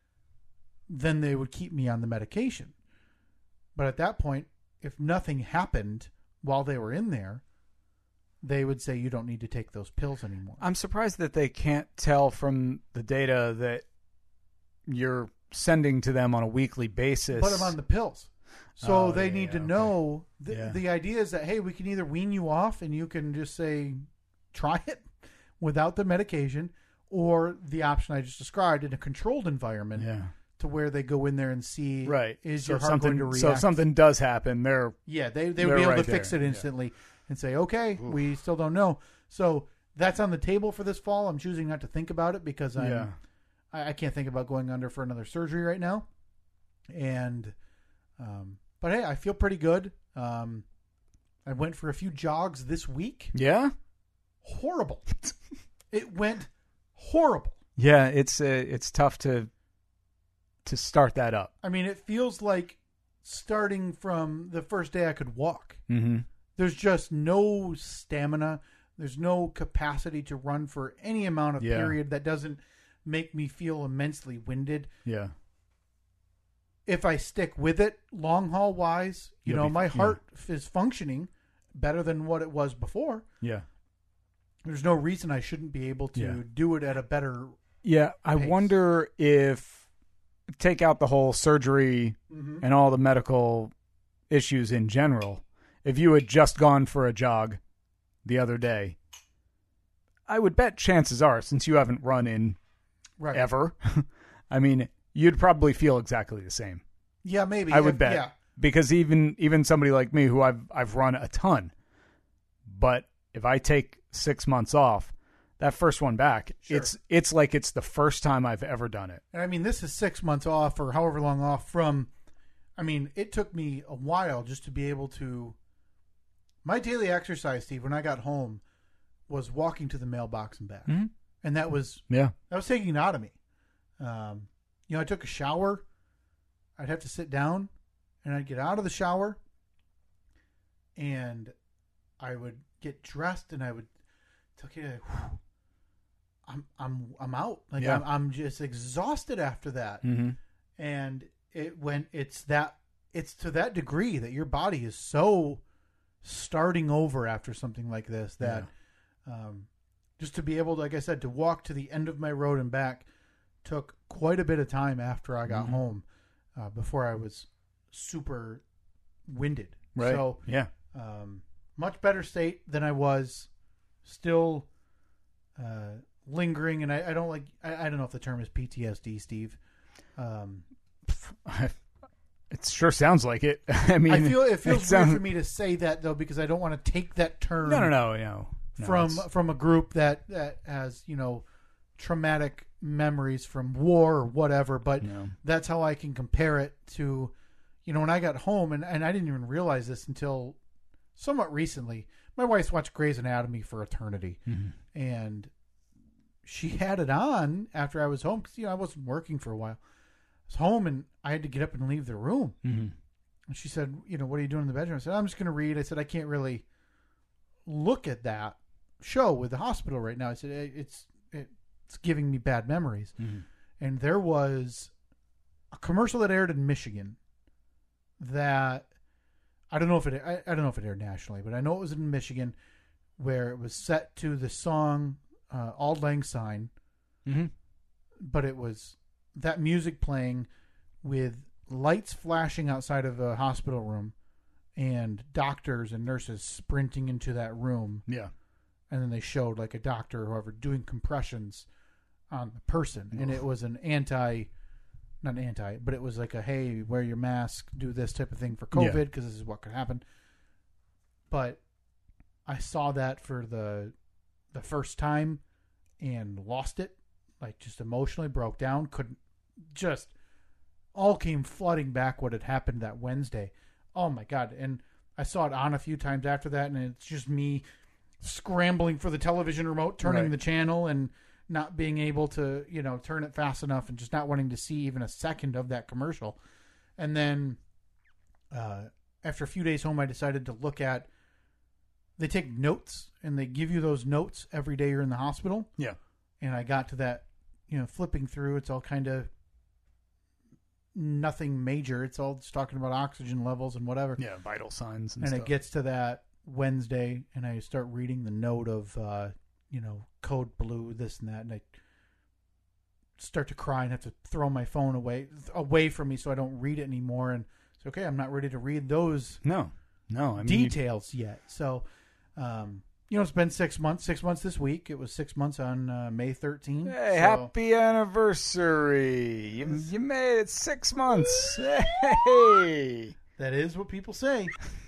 then they would keep me on the medication. But at that point, if nothing happened while they were in there, they would say you don't need to take those pills anymore. I'm surprised that they can't tell from the data that you're sending to them on a weekly basis. But I'm on the pills. So they need to know. The idea is that, hey, we can either wean you off and you can just say, try it without the medication, or the option I just described in a controlled environment to where they go in there and see, is your heart going to react? So if something does happen, they would be able to fix it instantly and say, okay, we still don't know. So that's on the table for this fall. I'm choosing not to think about it because I can't think about going under for another surgery right now. And but hey, I feel pretty good. I went for a few jogs this week. Yeah? Horrible. It went horrible. Yeah, it's tough to start that up. I mean, it feels like starting from the first day I could walk. Mm-hmm. There's just no stamina. There's no capacity to run for any amount of period that doesn't make me feel immensely winded. Yeah. If I stick with it, long haul wise, my heart is functioning better than what it was before. Yeah. There's no reason I shouldn't be able to do it at a better Yeah, I pace. wonder if, take out the whole surgery and all the medical issues in general, if you had just gone for a jog the other day, I would bet chances are, since you haven't run in ever, I mean, you'd probably feel exactly the same. Yeah, maybe. I would bet. Yeah. Because even somebody like me who I've run a ton, but if I take 6 months off, that first one back, it's like it's the first time I've ever done it. And I mean, this is 6 months off or however long off from, it took me a while just to be able to, my daily exercise, Steve, when I got home was walking to the mailbox and back. Mm-hmm. And that was taking it out of me. I took a shower. I'd have to sit down and I'd get out of the shower and I would get dressed and I would I'm out. Like I'm just exhausted after that. Mm-hmm. And it's to that degree that your body is so starting over after something like this that just to be able to, like I said, to walk to the end of my road and back took quite a bit of time after I got home before I was super winded. Right. So much better state than I was. Still lingering, and I don't I don't know if the term is PTSD, Steve. It sure sounds like it. I mean, it feels weird for me to say that though, because I don't want to take that term. No. From a group that has traumatic memories from war or whatever, but that's how I can compare it to, when I got home, and I didn't even realize this until somewhat recently. My wife's watched Grey's Anatomy for eternity, and she had it on after I was home because I wasn't working for a while. I was home and I had to get up and leave the room. And she said, "What are you doing in the bedroom?" I said, "I'm just going to read." I said, "I can't really look at that show with the hospital right now." I said, "It's giving me bad memories." And there was a commercial that aired in Michigan that I don't know if it aired nationally, but I know it was in Michigan, where it was set to the song "Auld Lang Syne," but it was that music playing with lights flashing outside of a hospital room and doctors and nurses sprinting into that room. Yeah. And then they showed like a doctor or whoever doing compressions on the person. And it was but it was like a, hey, wear your mask, do this type of thing for COVID because this is what could happen. But I saw that for the first time and lost it. Like just emotionally broke down. Couldn't, just all came flooding back what had happened that Wednesday. Oh my God. And I saw it on a few times after that, and it's just me scrambling for the television remote, turning the channel and not being able to, turn it fast enough and just not wanting to see even a second of that commercial. And then after a few days home, I decided to look at, they take notes and they give you those notes every day you're in the hospital. Yeah. And I got to that, flipping through, it's all kind of nothing major. It's all just talking about oxygen levels and whatever. Yeah, vital signs and stuff. It gets to that Wednesday, and I start reading the note of, code blue, this and that, and I start to cry and have to throw my phone away from me so I don't read it anymore. And it's okay, I'm not ready to read those details yet. So, it's been 6 months. 6 months this week. It was 6 months on May 13th. Hey, happy anniversary! You made it 6 months. Hey, that is what people say.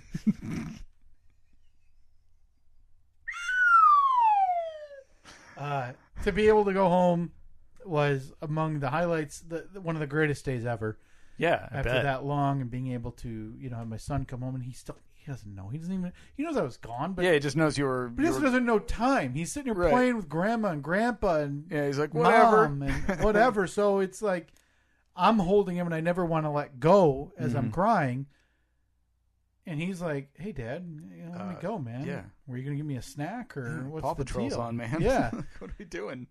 To be able to go home was among the highlights. One of the greatest days ever. Yeah, after that long, and being able to have my son come home, and he doesn't know. He knows I was gone, but he just knows you were. But he also doesn't know time. He's sitting here playing with grandma and grandpa, and he's like, whatever, mom and whatever. So it's like, I'm holding him and I never want to let go as I'm crying. And he's like, "Hey, Dad, let me go, man. Yeah. Were you going to give me a snack or what's Paw the Patrol's deal?" on, man. Yeah. What are we doing?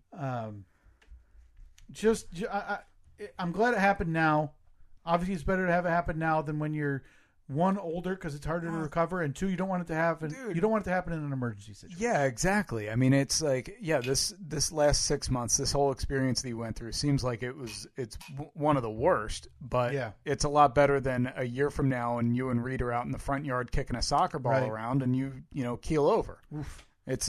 I'm glad it happened now. Obviously, it's better to have it happen now than when you're one, older, because it's harder to recover, and two, you don't want it to happen. You don't want it to happen in an emergency situation. Yeah, exactly. I mean, it's like, this last 6 months, this whole experience that you went through seems like it's one of the worst, but it's a lot better than a year from now and you and Reed are out in the front yard kicking a soccer ball around and you keel over. Oof. It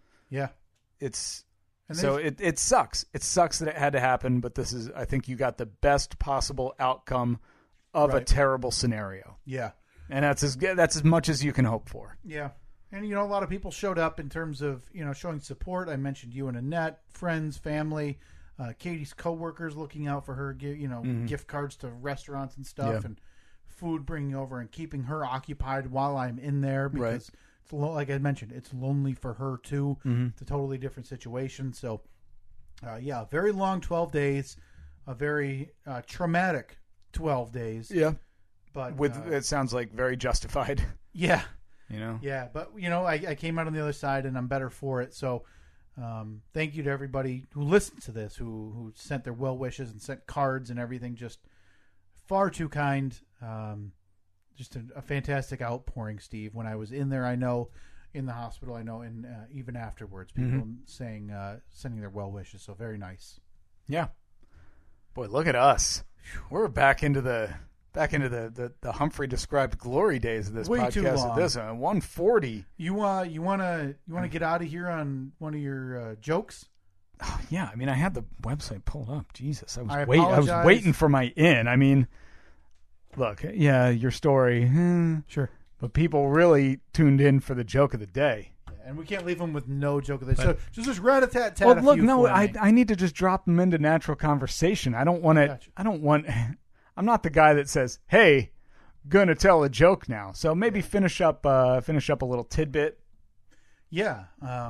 sucks. It sucks that it had to happen, but I think you got the best possible outcome of a terrible scenario. Yeah. And that's as much as you can hope for. Yeah. And, a lot of people showed up in terms of, showing support. I mentioned you and Annette, friends, family, Katie's coworkers looking out for her, gift cards to restaurants and stuff and food bringing over and keeping her occupied while I'm in there because, it's like I mentioned, it's lonely for her too. It's a totally different situation. So, very long 12 days, a very traumatic 12 days. Yeah. But it sounds like very justified. Yeah. Yeah. But I came out on the other side and I'm better for it. So thank you to everybody who listened to this, who sent their well wishes and sent cards and everything. Just far too kind. Just a fantastic outpouring, Steve. When I was in there, I know in the hospital, I know, and even afterwards, people saying, sending their well wishes. So very nice. Yeah. Boy, look at us. We're back into the Humphrey described glory days of this Way podcast. too long. At this 140. You wanna get out of here on one of your jokes? Oh, yeah, I mean, I had the website pulled up. Jesus, I was waiting for my in. I mean, look, your story, sure, but people really tuned in for the joke of the day. And we can't leave them with no joke of the day. So just rat-a-tat-tat. Well, look, no, I need to just drop them into natural conversation. I don't want to. Gotcha. I'm not the guy that says, "Hey, gonna tell a joke now." So maybe finish up a little tidbit. Yeah,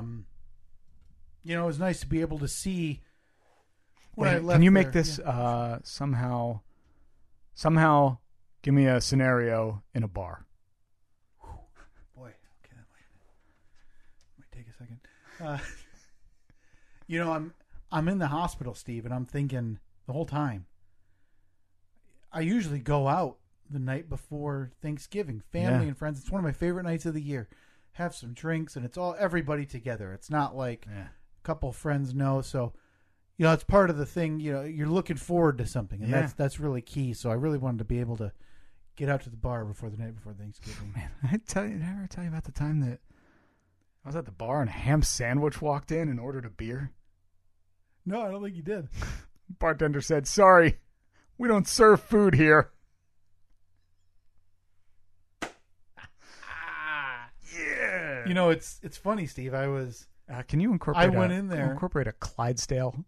it was nice to be able to see. I left can you make this somehow? Give me a scenario in a bar. Boy, okay, that might take a second. I'm in the hospital, Steve, and I'm thinking the whole time. I usually go out the night before Thanksgiving, family and friends. It's one of my favorite nights of the year. Have some drinks, and it's all everybody together. It's not like a couple of friends know. So, it's part of the thing. You're looking forward to something, and that's really key. So I really wanted to be able to get out to the bar before the night before Thanksgiving. Man, did I ever tell you about the time that I was at the bar and a ham sandwich walked in and ordered a beer? No, I don't think you did. Bartender said, "Sorry, we don't serve food here." Yeah. It's funny, Steve. I was. Can you incorporate? I went in there. Incorporate a Clydesdale.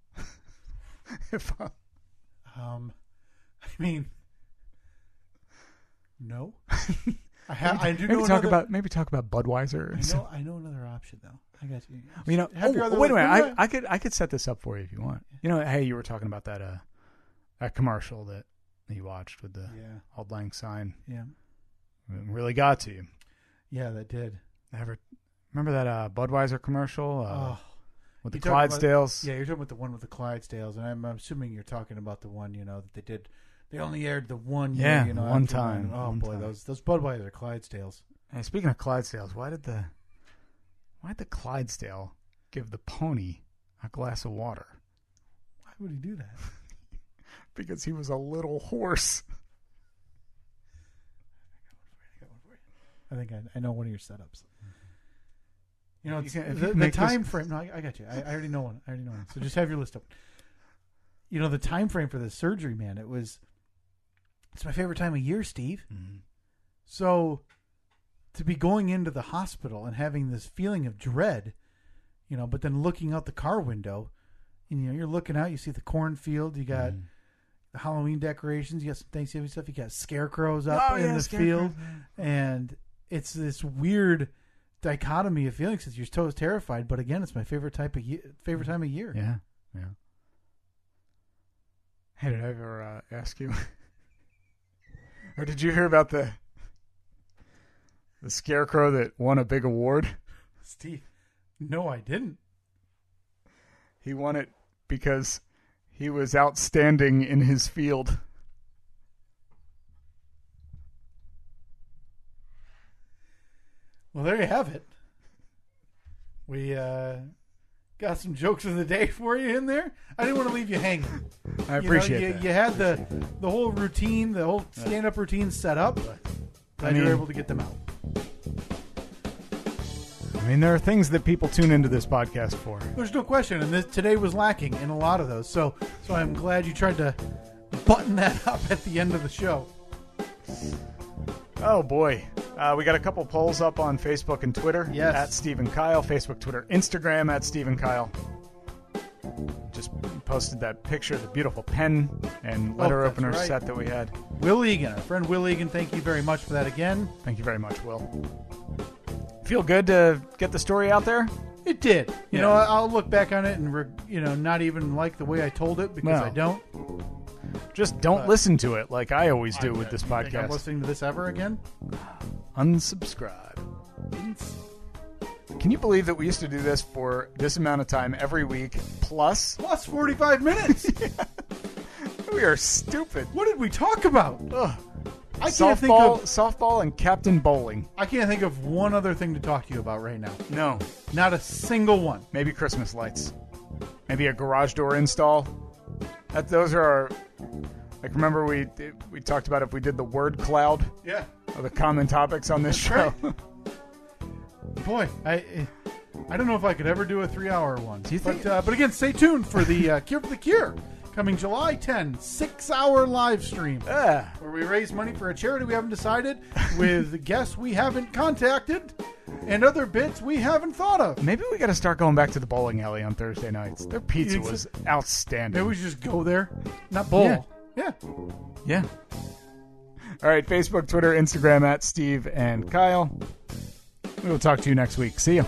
No. I do maybe know talk about Budweiser. I know another option though. I got you. Wait a minute. I could set this up for you if you want. Hey, you were talking about that commercial that you watched with the Auld Lang Syne. Yeah. It really got to you. Yeah, that did. Remember that Budweiser commercial with the Clydesdales? Clydesdales? You're talking about the one with the Clydesdales, and I'm assuming you're talking about the one that they did. They only aired the one year, one time. Oh boy, those Budweiser Clydesdales. Hey, speaking of Clydesdales, why did the Clydesdale give the pony a glass of water? Why would he do that? Because he was a little horse. I got one for you. I think I know one of your setups. The time frame. No, I got you. I already know one. So just have your list up. The time frame for the surgery, man. It's my favorite time of year, Steve. Mm-hmm. So to be going into the hospital and having this feeling of dread, but then looking out the car window, and you're looking out, you see the cornfield, you got the Halloween decorations, you got some Thanksgiving stuff, you got scarecrows up in the field, and it's this weird dichotomy of feelings because you're so terrified. But again, it's my favorite time of year. Yeah. Hey, did I ever ask you? Or did you hear about the scarecrow that won a big award? Steve, no, I didn't. He won it because he was outstanding in his field. Well, there you have it. We got some jokes of the day for you in there. I didn't want to leave you hanging. I appreciate that. You had the whole routine, the whole stand-up routine set up. Glad you were able to get them out. I mean, there are things that people tune into this podcast for. There's no question, and today was lacking in a lot of those. So I'm glad you tried to button that up at the end of the show. Oh, boy. We got a couple polls up on Facebook and Twitter. Yes. At Steve and Kyle. Facebook, Twitter, Instagram at Steve and Kyle. Just posted that picture of the beautiful pen and letter opener set that we had. Will Egan, our friend Will Egan, thank you very much for that again. Thank you very much, Will. Feel good to get the story out there? It did. You know, I'll look back on it and, not even like the way I told it because I don't. Just don't listen to it like I always do with this podcast. Think I'm listening to this ever again? Unsubscribe. Can you believe that we used to do this for this amount of time every week plus 45 minutes? We are stupid. What did we talk about? Ugh. I can't think of softball and Captain Bowling. I can't think of one other thing to talk to you about right now. No. Not a single one. Maybe Christmas lights. Maybe a garage door install. Those are our... Like, remember we talked about if we did the word cloud? Yeah. Of the common topics on this show. Right. Boy, I don't know if I could ever do a 3-hour one. Do you think? But again, stay tuned for the Cure for the Cure. Coming July 10, 6-hour live stream. Where we raise money for a charity we haven't decided with guests we haven't contacted and other bits we haven't thought of. Maybe we got to start going back to the bowling alley on Thursday nights. Their pizza was outstanding. Maybe we should just go there, not bowl. Yeah. All right, Facebook, Twitter, Instagram at Steve and Kyle. We will talk to you next week. See ya.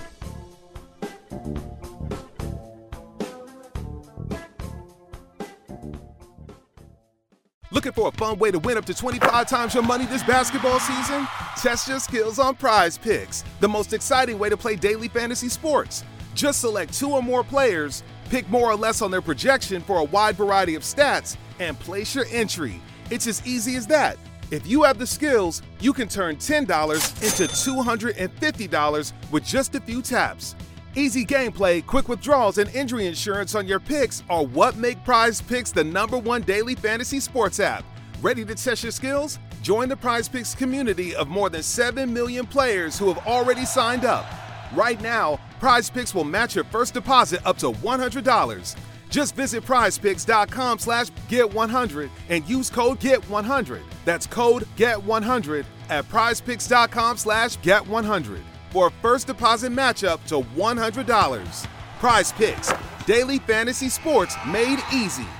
Looking for a fun way to win up to 25 times your money this basketball season? Test your skills on Prize Picks, the most exciting way to play daily fantasy sports. Just select 2 or more players, pick more or less on their projection for a wide variety of stats, and place your entry. It's as easy as that. If you have the skills, you can turn $10 into $250 with just a few taps. Easy gameplay, quick withdrawals, and injury insurance on your picks are what make Prize Picks the #1 daily fantasy sports app. Ready to test your skills? Join the Prize Picks community of more than 7 million players who have already signed up. Right now, Prize Picks will match your first deposit up to $100. Just visit prizepicks.com/get100 and use code GET100. That's code GET100 at prizepicks.com/get100 for a first deposit match up to $100. Prize Picks, daily fantasy sports made easy.